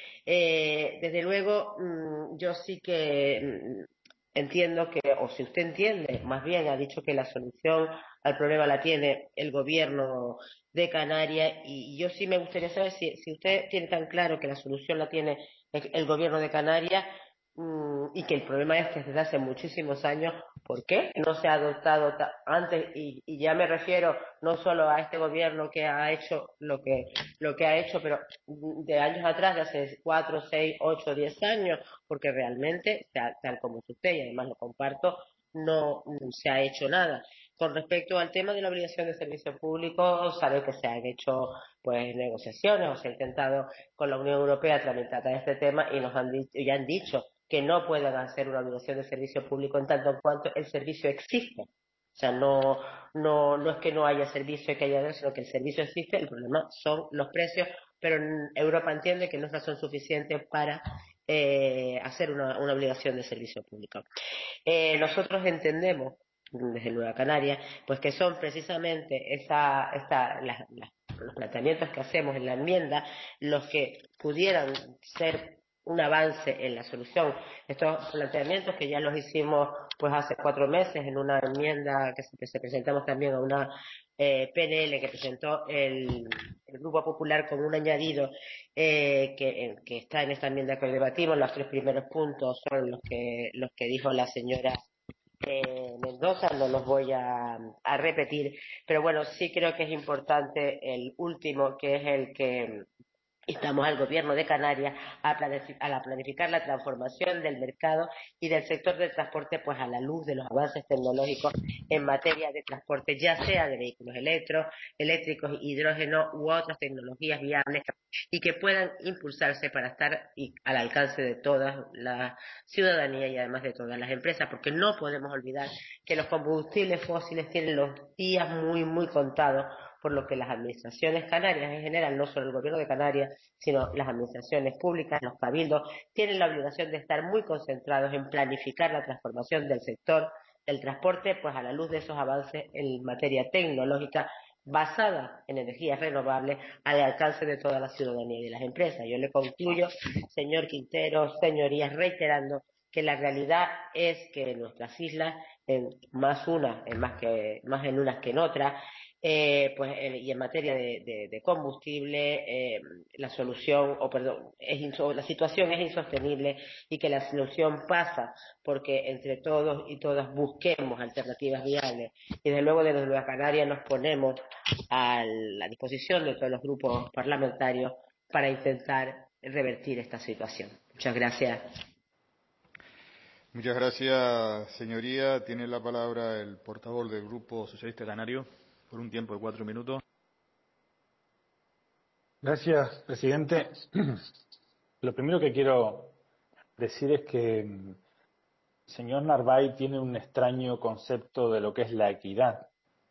Eh, desde luego, mmm, yo sí que mmm, entiendo que, o si usted entiende, más bien ha dicho que la solución al problema la tiene el gobierno de Canarias, y yo sí me gustaría saber si, si usted tiene tan claro que la solución la tiene el, el gobierno de Canarias mmm, y que el problema es que desde hace muchísimos años, ¿por qué no se ha adoptado antes? Y, y ya me refiero no solo a este gobierno que ha hecho lo que, lo que ha hecho, pero de años atrás, de hace cuatro, seis, ocho, diez años, porque realmente, tal, tal como usted, y además lo comparto, no se ha hecho nada. Con respecto al tema de la obligación de servicio público, sabe que se han hecho pues negociaciones o se ha intentado con la Unión Europea tramitar este tema y nos han dicho, y han dicho que no pueden hacer una obligación de servicio público en tanto en cuanto el servicio existe. O sea, no, no, no es que no haya servicio que haya, sino que el servicio existe, el problema son los precios, pero Europa entiende que no son suficientes para eh, hacer una, una obligación de servicio público. Eh, nosotros entendemos, desde Nueva Canarias, pues que son precisamente esa, esa, la, la, los planteamientos que hacemos en la enmienda los que pudieran ser un avance en la solución. Estos planteamientos que ya los hicimos pues hace cuatro meses en una enmienda que se, que se presentamos también a una eh, P N L que presentó el, el Grupo Popular con un añadido eh, que, que está en esta enmienda que hoy debatimos. Los tres primeros puntos son los que, los que dijo la señora Eh, Mendoza, no los voy a, a repetir, pero bueno, sí creo que es importante el último, que es el que Instamos al Gobierno de Canarias a, a planificar la transformación del mercado y del sector del transporte, pues a la luz de los avances tecnológicos en materia de transporte, ya sea de vehículos electro, eléctricos, hidrógeno u otras tecnologías viables y que puedan impulsarse para estar al alcance de toda la ciudadanía y además de todas las empresas, porque no podemos olvidar que los combustibles fósiles tienen los días muy, muy contados, por lo que las administraciones canarias en general, no solo el Gobierno de Canarias, sino las administraciones públicas, los cabildos, tienen la obligación de estar muy concentrados en planificar la transformación del sector del transporte, pues a la luz de esos avances en materia tecnológica basada en energías renovables al alcance de toda la ciudadanía y de las empresas. Yo le concluyo, señor Quintero, señorías, reiterando que la realidad es que en nuestras islas, en más unas, en más, que, más en unas que en otras, Eh, pues, eh, y en materia de, de, de combustible, eh, la solución, o perdón, es inso, la situación es insostenible y que la solución pasa porque entre todos y todas busquemos alternativas viables. Y desde luego desde Nueva Canarias nos ponemos a la disposición de todos los grupos parlamentarios para intentar revertir esta situación. Muchas gracias.
Muchas gracias, señoría. Tiene la palabra el portavoz del Grupo Socialista Canario por un tiempo de cuatro minutos.
Gracias, presidente. Lo primero que quiero decir es que el señor Narváez tiene un extraño concepto de lo que es la equidad.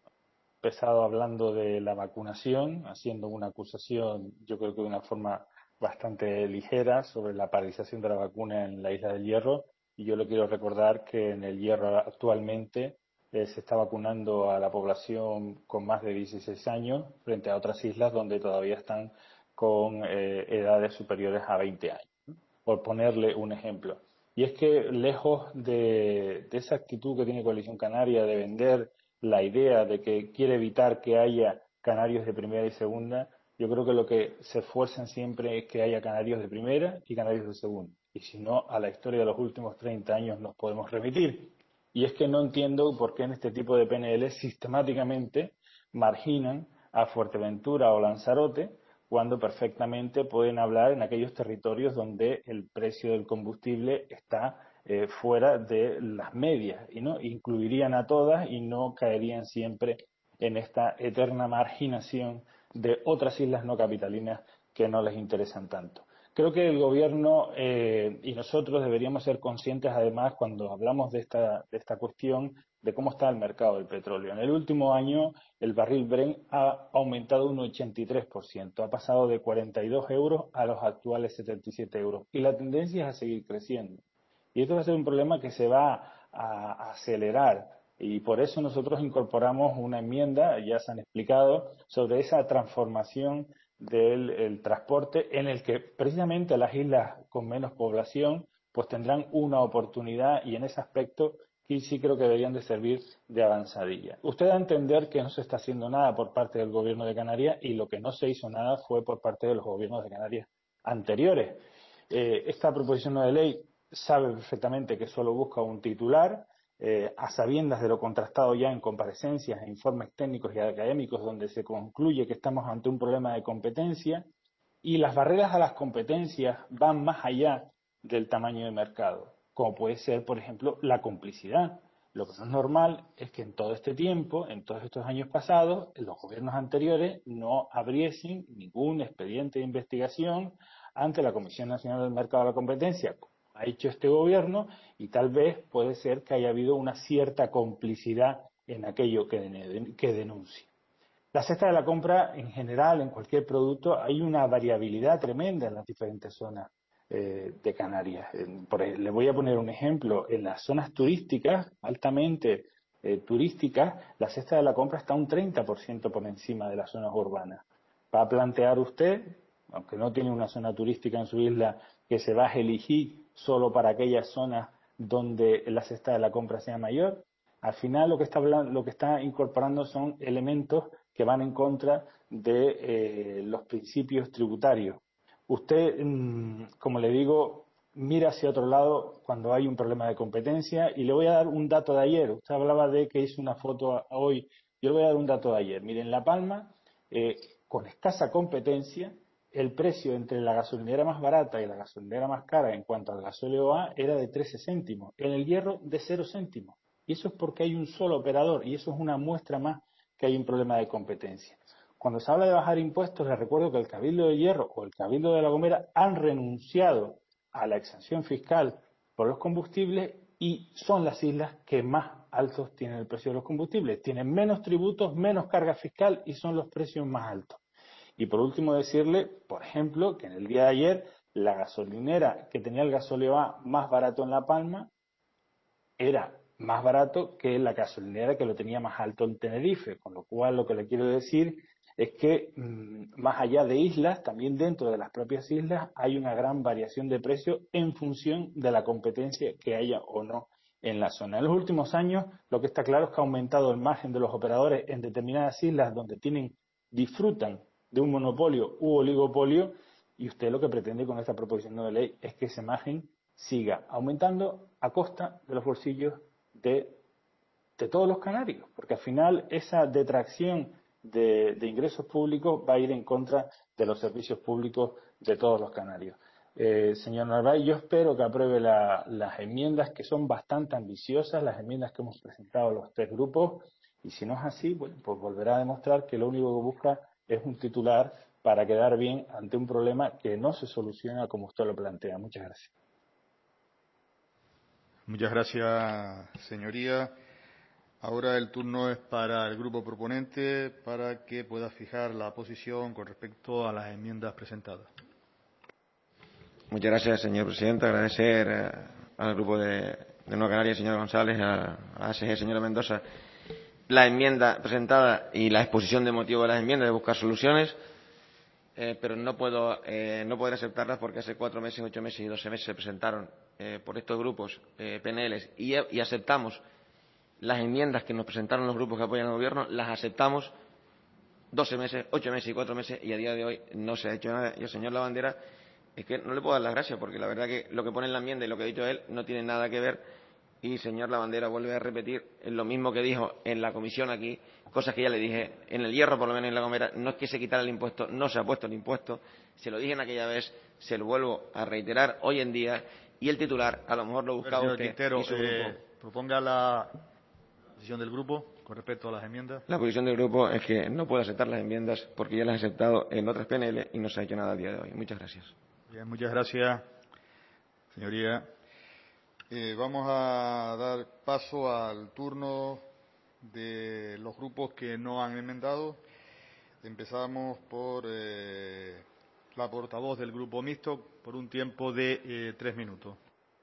Empezado hablando de la vacunación, haciendo una acusación, yo creo que de una forma bastante ligera, sobre la paralización de la vacuna en la isla del Hierro. Y yo le quiero recordar que en el Hierro actualmente Eh, se está vacunando a la población con más de dieciséis años frente a otras islas donde todavía están con eh, edades superiores a veinte años, ¿no? Por ponerle un ejemplo. Y es que lejos de, de esa actitud que tiene Coalición Canaria de vender la idea de que quiere evitar que haya canarios de primera y segunda, yo creo que lo que se esfuerzan siempre es que haya canarios de primera y canarios de segunda. Y si no, a la historia de los últimos treinta años nos podemos remitir. Y es que no entiendo por qué en este tipo de P N L sistemáticamente marginan a Fuerteventura o Lanzarote cuando perfectamente pueden hablar en aquellos territorios donde el precio del combustible está eh, fuera de las medias, y no incluirían a todas y no caerían siempre en esta eterna marginación de otras islas no capitalinas que no les interesan tanto. Creo que el Gobierno eh, y nosotros deberíamos ser conscientes, además, cuando hablamos de esta, de esta cuestión, de cómo está el mercado del petróleo. En el último año, el barril Brent ha aumentado un ochenta y tres por ciento, ha pasado de cuarenta y dos euros a los actuales setenta y siete euros. Y la tendencia es a seguir creciendo. Y esto va a ser un problema que se va a, a acelerar. Y por eso nosotros incorporamos una enmienda, ya se han explicado, sobre esa transformación del el transporte en el que precisamente las islas con menos población pues tendrán una oportunidad y en ese aspecto sí, sí creo que deberían de servir de avanzadilla. Usted da a entender que no se está haciendo nada por parte del Gobierno de Canarias y lo que no se hizo nada fue por parte de los gobiernos de Canarias anteriores. Eh, esta proposición no de ley sabe perfectamente que solo busca un titular, Eh, a sabiendas de lo contrastado ya en comparecencias e informes técnicos y académicos donde se concluye que estamos ante un problema de competencia y las barreras a las competencias van más allá del tamaño de mercado, como puede ser, por ejemplo, la complicidad. Lo que no es normal es que en todo este tiempo, en todos estos años pasados, los gobiernos anteriores no abriesen ningún expediente de investigación ante la Comisión Nacional del Mercado de la Competencia, ha hecho este gobierno, y tal vez puede ser que haya habido una cierta complicidad en aquello que, que denuncia. La cesta de la compra, en general, en cualquier producto, hay una variabilidad tremenda en las diferentes zonas eh, de Canarias. Por ejemplo, le voy a poner un ejemplo. En las zonas turísticas, altamente eh, turísticas, la cesta de la compra está un treinta por ciento por encima de las zonas urbanas. ¿Va a plantear usted, aunque no tiene una zona turística en su isla, que se va a elegir solo para aquellas zonas donde la cesta de la compra sea mayor? Al final lo que está, lo que está incorporando son elementos que van en contra de eh, los principios tributarios. Usted, como le digo, mira hacia otro lado cuando hay un problema de competencia, y le voy a dar un dato de ayer. Usted hablaba de que hizo una foto hoy. Yo le voy a dar un dato de ayer. Mire, en La Palma, eh, con escasa competencia, el precio entre la gasolinera más barata y la gasolinera más cara en cuanto al gasóleo A era de trece céntimos, en el hierro de cero céntimos. Y eso es porque hay un solo operador, y eso es una muestra más que hay un problema de competencia. Cuando se habla de bajar impuestos, les recuerdo que el Cabildo de Hierro o el Cabildo de La Gomera han renunciado a la exención fiscal por los combustibles y son las islas que más altos tienen el precio de los combustibles. Tienen menos tributos, menos carga fiscal y son los precios más altos. Y por último decirle, por ejemplo, que en el día de ayer la gasolinera que tenía el gasóleo A más barato en La Palma era más barato que la gasolinera que lo tenía más alto en Tenerife, con lo cual lo que le quiero decir es que mmm, más allá de islas, también dentro de las propias islas hay una gran variación de precios en función de la competencia que haya o no en la zona. En los últimos años lo que está claro es que ha aumentado el margen de los operadores en determinadas islas donde tienen, disfrutan de un monopolio u oligopolio, y usted lo que pretende con esta proposición no de ley es que ese margen siga aumentando a costa de los bolsillos de, de todos los canarios, porque al final esa detracción de, de ingresos públicos va a ir en contra de los servicios públicos de todos los canarios. Eh, señor Narváez, yo espero que apruebe la, las enmiendas, que son bastante ambiciosas, las enmiendas que hemos presentado los tres grupos, y si no es así, bueno, pues volverá a demostrar que lo único que busca es un titular para quedar bien ante un problema que no se soluciona como usted lo plantea. Muchas gracias.
Muchas gracias, señoría. Ahora el turno es para el grupo proponente para que pueda fijar la posición con respecto a las enmiendas presentadas.
Muchas gracias, señor presidente. Agradecer eh, al grupo de, de Nueva Canarias, señor González, a, a A S G, señora Mendoza, la enmienda presentada y la exposición de motivo de las enmiendas, de buscar soluciones, eh, pero no puedo eh, no poder aceptarlas porque hace cuatro meses, ocho meses y doce meses se presentaron eh, por estos grupos eh, P N Ls y, y aceptamos las enmiendas que nos presentaron los grupos que apoyan al Gobierno, las aceptamos doce meses, ocho meses y cuatro meses y a día de hoy no se ha hecho nada. Y el señor Lavandera, es que no le puedo dar las gracias porque la verdad que lo que pone en la enmienda y lo que ha dicho él no tiene nada que ver. Y señor Lavandera vuelve a repetir lo mismo que dijo en la comisión aquí, cosas que ya le dije. En el hierro, por lo menos en La Gomera, no es que se quitara el impuesto, no se ha puesto el impuesto. Se lo dije en aquella vez, se lo vuelvo a reiterar hoy en día. Y el titular, a lo mejor lo buscaba
Señor
usted
Quintero,
y su grupo.
eh, proponga la posición del grupo con respecto a las enmiendas.
La posición del grupo es que no puedo aceptar las enmiendas porque ya las he aceptado en otras P N L y no se ha hecho nada a día de hoy. Muchas gracias.
Bien, muchas gracias, señoría. Eh, vamos a dar paso al turno de los grupos que no han enmendado. Empezamos por eh, la portavoz del Grupo Mixto por un tiempo de eh, tres minutos.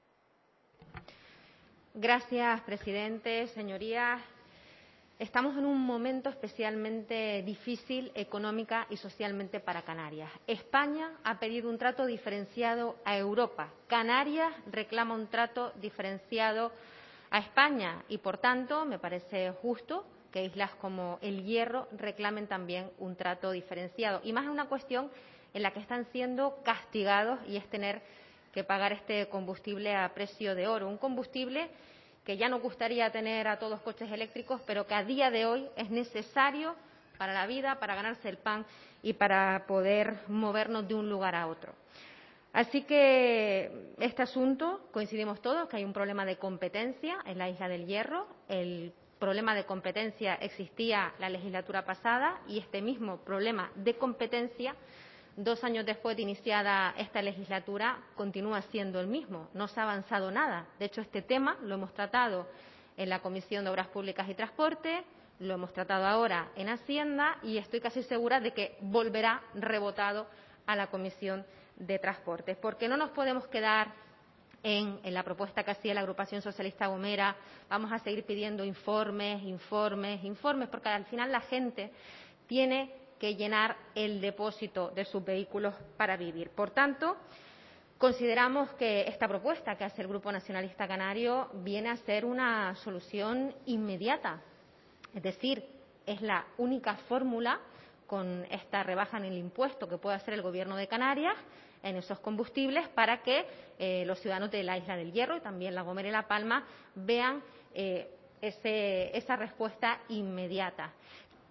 Gracias, presidente. Señorías, estamos en un momento especialmente difícil económica y socialmente para Canarias. España ha pedido un trato diferenciado a Europa. Canarias reclama un trato diferenciado a España y, por tanto, me parece justo que islas como El Hierro reclamen también un trato diferenciado. Y más en una cuestión en la que están siendo castigados y es tener que pagar este combustible a precio de oro. Un combustible que ya nos gustaría tener a todos coches eléctricos, pero que a día de hoy es necesario para la vida, para ganarse el pan y para poder movernos de un lugar a otro. Así que este asunto, coincidimos todos, que hay un problema de competencia en la isla del Hierro. El problema de competencia existía la legislatura pasada y este mismo problema de competencia, dos años después de iniciada esta legislatura, continúa siendo el mismo. No se ha avanzado nada. De hecho, este tema lo hemos tratado en la Comisión de Obras Públicas y Transporte, lo hemos tratado ahora en Hacienda y estoy casi segura de que volverá rebotado a la Comisión de Transportes. Porque no nos podemos quedar en, en la propuesta que hacía la agrupación socialista Gomera, vamos a seguir pidiendo informes, informes, informes, porque al final la gente tiene que llenar el depósito de sus vehículos para vivir. Por tanto, consideramos que esta propuesta que hace el Grupo Nacionalista Canario viene a ser una solución inmediata. Es decir, es la única fórmula con esta rebaja en el impuesto que puede hacer el Gobierno de Canarias en esos combustibles para que eh, los ciudadanos de la Isla del Hierro y también La Gomera y La Palma vean eh, ese, esa respuesta inmediata.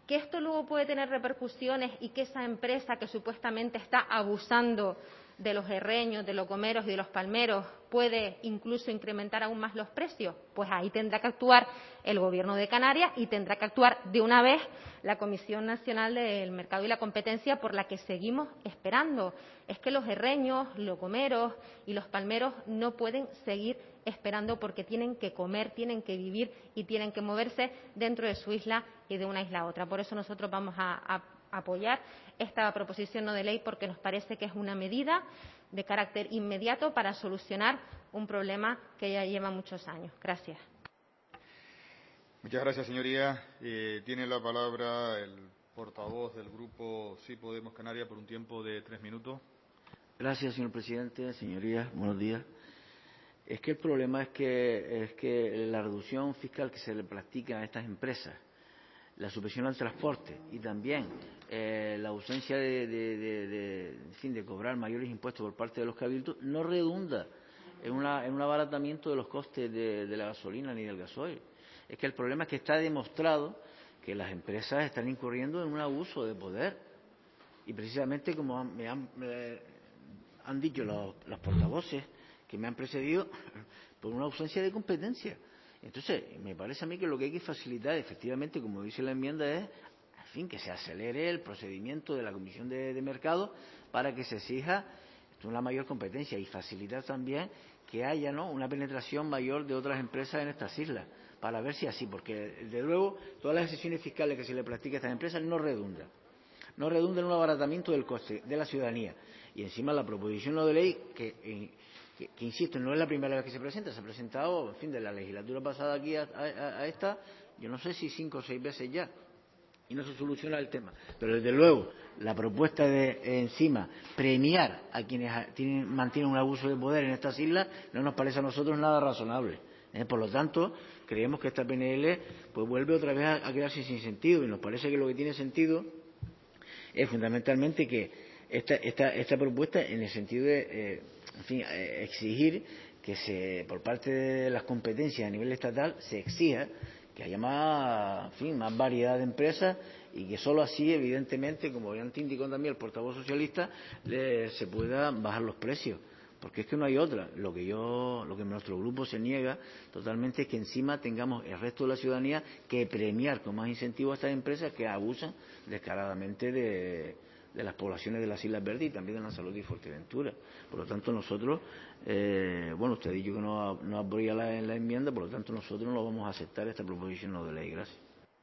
que esto luego puede tener repercusiones y que esa empresa que supuestamente está abusando de los herreños, de los gomeros y de los palmeros puede incluso incrementar aún más los precios, pues ahí tendrá que actuar el Gobierno de Canarias y tendrá que actuar de una vez la Comisión Nacional del Mercado y la Competencia, por la que seguimos esperando. Es que los herreños, los gomeros y los palmeros no pueden seguir esperando porque tienen que comer, tienen que vivir y tienen que moverse dentro de su isla y de una isla a otra. Por eso nosotros vamos a, a apoyar esta proposición no de ley, porque nos parece que es una medida de carácter inmediato para solucionar un problema que ya lleva muchos años. Gracias.
Muchas gracias, señoría. Eh, tiene la palabra el portavoz del Grupo Sí Podemos Canarias por un tiempo de tres minutos.
Gracias, señor presidente. Señorías, buenos días. Es que el problema es que, es que la reducción fiscal que se le practica a estas empresas, la supresión al transporte y también eh, la ausencia de, de, de, de, en fin, de cobrar mayores impuestos por parte de los cabildos no redunda en, una, en un abaratamiento de los costes de, de la gasolina ni del gasoil. Es que el problema es que está demostrado que las empresas están incurriendo en un abuso de poder y precisamente como han, me han, me han dicho los, los portavoces que me han precedido, por una ausencia de competencia. Entonces, me parece a mí que lo que hay que facilitar, efectivamente, como dice la enmienda, es, en fin, que se acelere el procedimiento de la Comisión de, de Mercado para que se exija una mayor competencia y facilitar también que haya, ¿no?, una penetración mayor de otras empresas en estas islas, para ver si así, porque, desde luego, todas las excepciones fiscales que se le practica a estas empresas no redundan. No redundan en un abaratamiento del coste de la ciudadanía. Y encima la proposición no de ley, que... Eh, Que, que insisto, no es la primera vez que se presenta, se ha presentado, en fin, de la legislatura pasada aquí a, a, a esta, yo no sé si cinco o seis veces ya, y no se soluciona el tema. Pero desde luego, la propuesta de eh, encima premiar a quienes tienen, mantienen un abuso de poder en estas islas no nos parece a nosotros nada razonable. ¿eh? Por lo tanto, creemos que esta P N L pues vuelve otra vez a, a quedarse sin sentido, y nos parece que lo que tiene sentido es fundamentalmente que esta, esta, esta propuesta, en el sentido de eh, en fin, eh, exigir que se, por parte de las competencias a nivel estatal, se exija que haya más, en fin, más variedad de empresas y que solo así, evidentemente, como ya indicó también el portavoz socialista, le, se puedan bajar los precios. Porque es que no hay otra. Lo que yo, lo que nuestro grupo se niega totalmente es que encima tengamos el resto de la ciudadanía que premiar con más incentivo a estas empresas que abusan descaradamente de de las poblaciones de las Islas Verdes y también de Lanzarote y Fuerteventura. Por lo tanto, nosotros, eh, bueno, usted ha dicho que no, no apoya la, la enmienda, por lo tanto, nosotros no vamos a aceptar esta proposición no de ley. Gracias.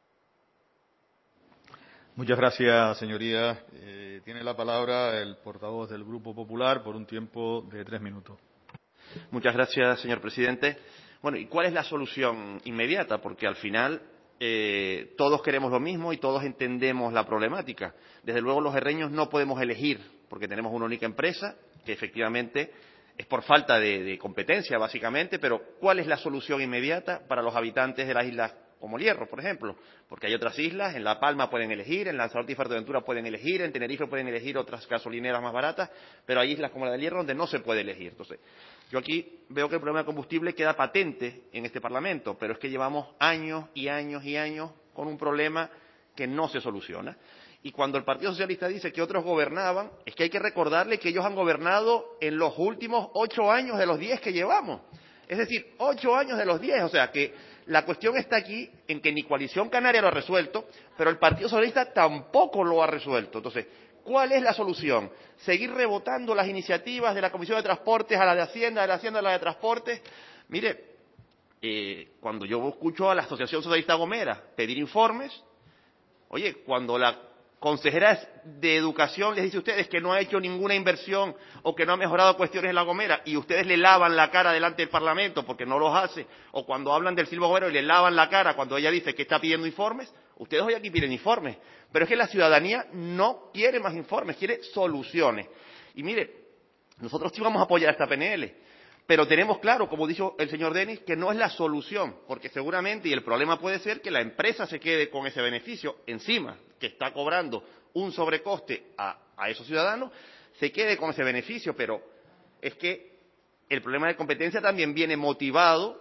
Muchas gracias, señoría. Eh, tiene la palabra el portavoz del Grupo Popular por un tiempo de tres minutos.
Muchas gracias, señor presidente. Bueno, ¿y cuál es la solución inmediata? Porque al final Eh, todos queremos lo mismo y todos entendemos la problemática. Desde luego los herreños no podemos elegir porque tenemos una única empresa que efectivamente es por falta de, de competencia básicamente, pero ¿cuál es la solución inmediata para los habitantes de las islas como el Hierro, por ejemplo? Porque hay otras islas, en La Palma pueden elegir, en Lanzarote y Fuerteventura pueden elegir, en Tenerife pueden elegir otras gasolineras más baratas, pero hay islas como la del Hierro donde no se puede elegir. Entonces, yo aquí veo que el problema de combustible queda patente en este Parlamento, pero es que llevamos años y años y años con un problema que no se soluciona. Y cuando el Partido Socialista dice que otros gobernaban, es que hay que recordarle que ellos han gobernado en los últimos ocho años de los diez que llevamos. Es decir, ocho años de los diez. O sea, que la cuestión está aquí en que ni Coalición Canaria lo ha resuelto, pero el Partido Socialista tampoco lo ha resuelto. Entonces, ¿cuál es la solución? ¿Seguir rebotando las iniciativas de la Comisión de Transportes a la de Hacienda, de la Hacienda a la de Transportes? Mire, eh, cuando yo escucho a la Asociación Socialista Gomera pedir informes, oye, cuando la consejera de Educación les dice a ustedes que no ha hecho ninguna inversión o que no ha mejorado cuestiones en La Gomera y ustedes le lavan la cara delante del Parlamento porque no los hace, o cuando hablan del Silvo Gomero y le lavan la cara cuando ella dice que está pidiendo informes, ustedes hoy aquí piden informes. Pero es que la ciudadanía no quiere más informes, quiere soluciones. Y mire, nosotros sí vamos a apoyar esta P N L, pero tenemos claro, como dijo el señor Denis, que no es la solución, porque seguramente, y el problema puede ser que la empresa se quede con ese beneficio encima, que está cobrando un sobrecoste a, a esos ciudadanos, se quede con ese beneficio, pero es que el problema de competencia también viene motivado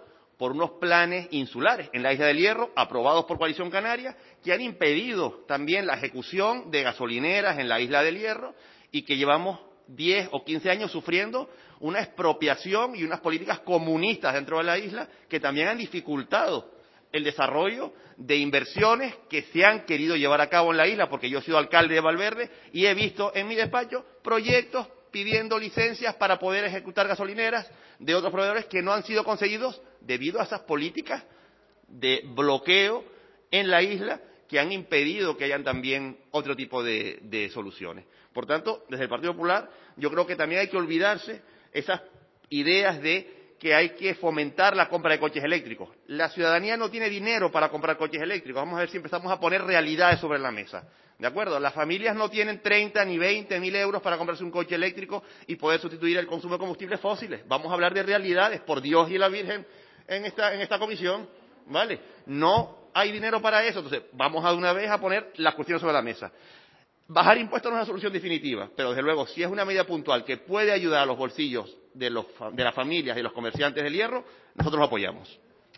por unos planes insulares en la Isla del Hierro, aprobados por Coalición Canaria, que han impedido también la ejecución de gasolineras en la Isla del Hierro y que llevamos diez o quince años sufriendo una expropiación y unas políticas comunistas dentro de la isla que también han dificultado el desarrollo de inversiones que se han querido llevar a cabo en la isla, porque yo he sido alcalde de Valverde y he visto en mi despacho proyectos pidiendo licencias para poder ejecutar gasolineras de otros proveedores que no han sido conseguidos debido a esas políticas de bloqueo en la isla que han impedido que hayan también otro tipo de, de soluciones. Por tanto, desde el Partido Popular, yo creo que también hay que olvidarse esas ideas de que hay que fomentar la compra de coches eléctricos. La ciudadanía no tiene dinero para comprar coches eléctricos. Vamos a ver si empezamos a poner realidades sobre la mesa. ¿De acuerdo? Las familias no tienen treinta ni veinte mil euros para comprarse un coche eléctrico y poder sustituir el consumo de combustibles fósiles. Vamos a hablar de realidades, por Dios y la Virgen, en esta, en esta comisión. ¿Vale? No hay dinero para eso. Entonces, vamos a de una vez a poner las cuestiones sobre la mesa. Bajar impuestos no es una solución definitiva, pero desde luego, si es una medida puntual que puede ayudar a los bolsillos de, los, de las familias y los comerciantes del hierro, nosotros lo apoyamos.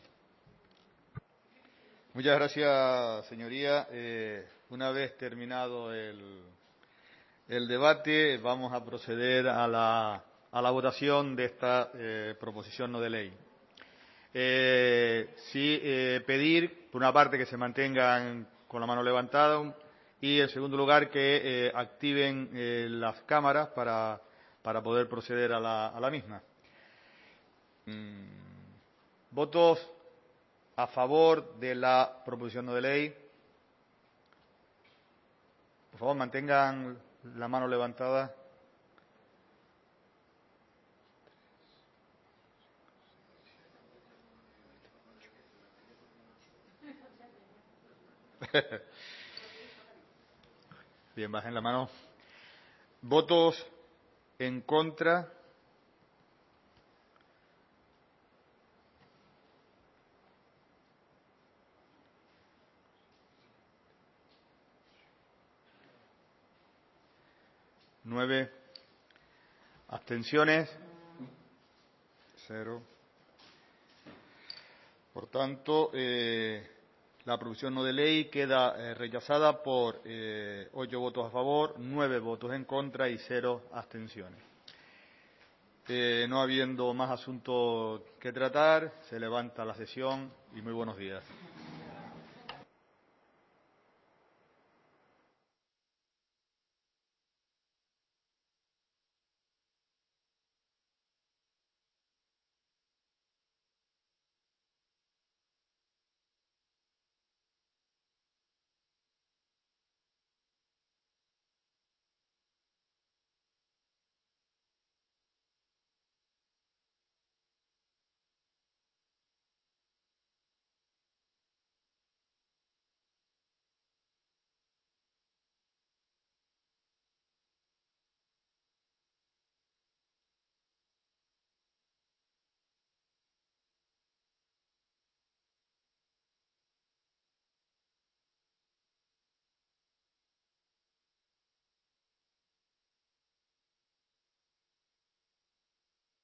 Muchas gracias, señoría. Eh, una vez terminado el, el debate, vamos a proceder a la, a la votación de esta eh, proposición no de ley. Eh, sí, eh, pedir, por una parte, que se mantengan con la mano levantada y, en segundo lugar, que eh, activen eh, las cámaras para, para poder proceder a la, a la misma. Mm. ¿Votos a favor de la proposición no de ley? Por favor, mantengan la mano levantada. Bien, bajen la mano. ¿Votos en contra? Nueve. ¿Abstenciones? Cero. Por tanto, eh, la proposición no de ley queda eh, rechazada por eh, ocho votos a favor, nueve votos en contra y cero abstenciones. Eh, no habiendo más asuntos que tratar, se levanta la sesión y muy buenos días.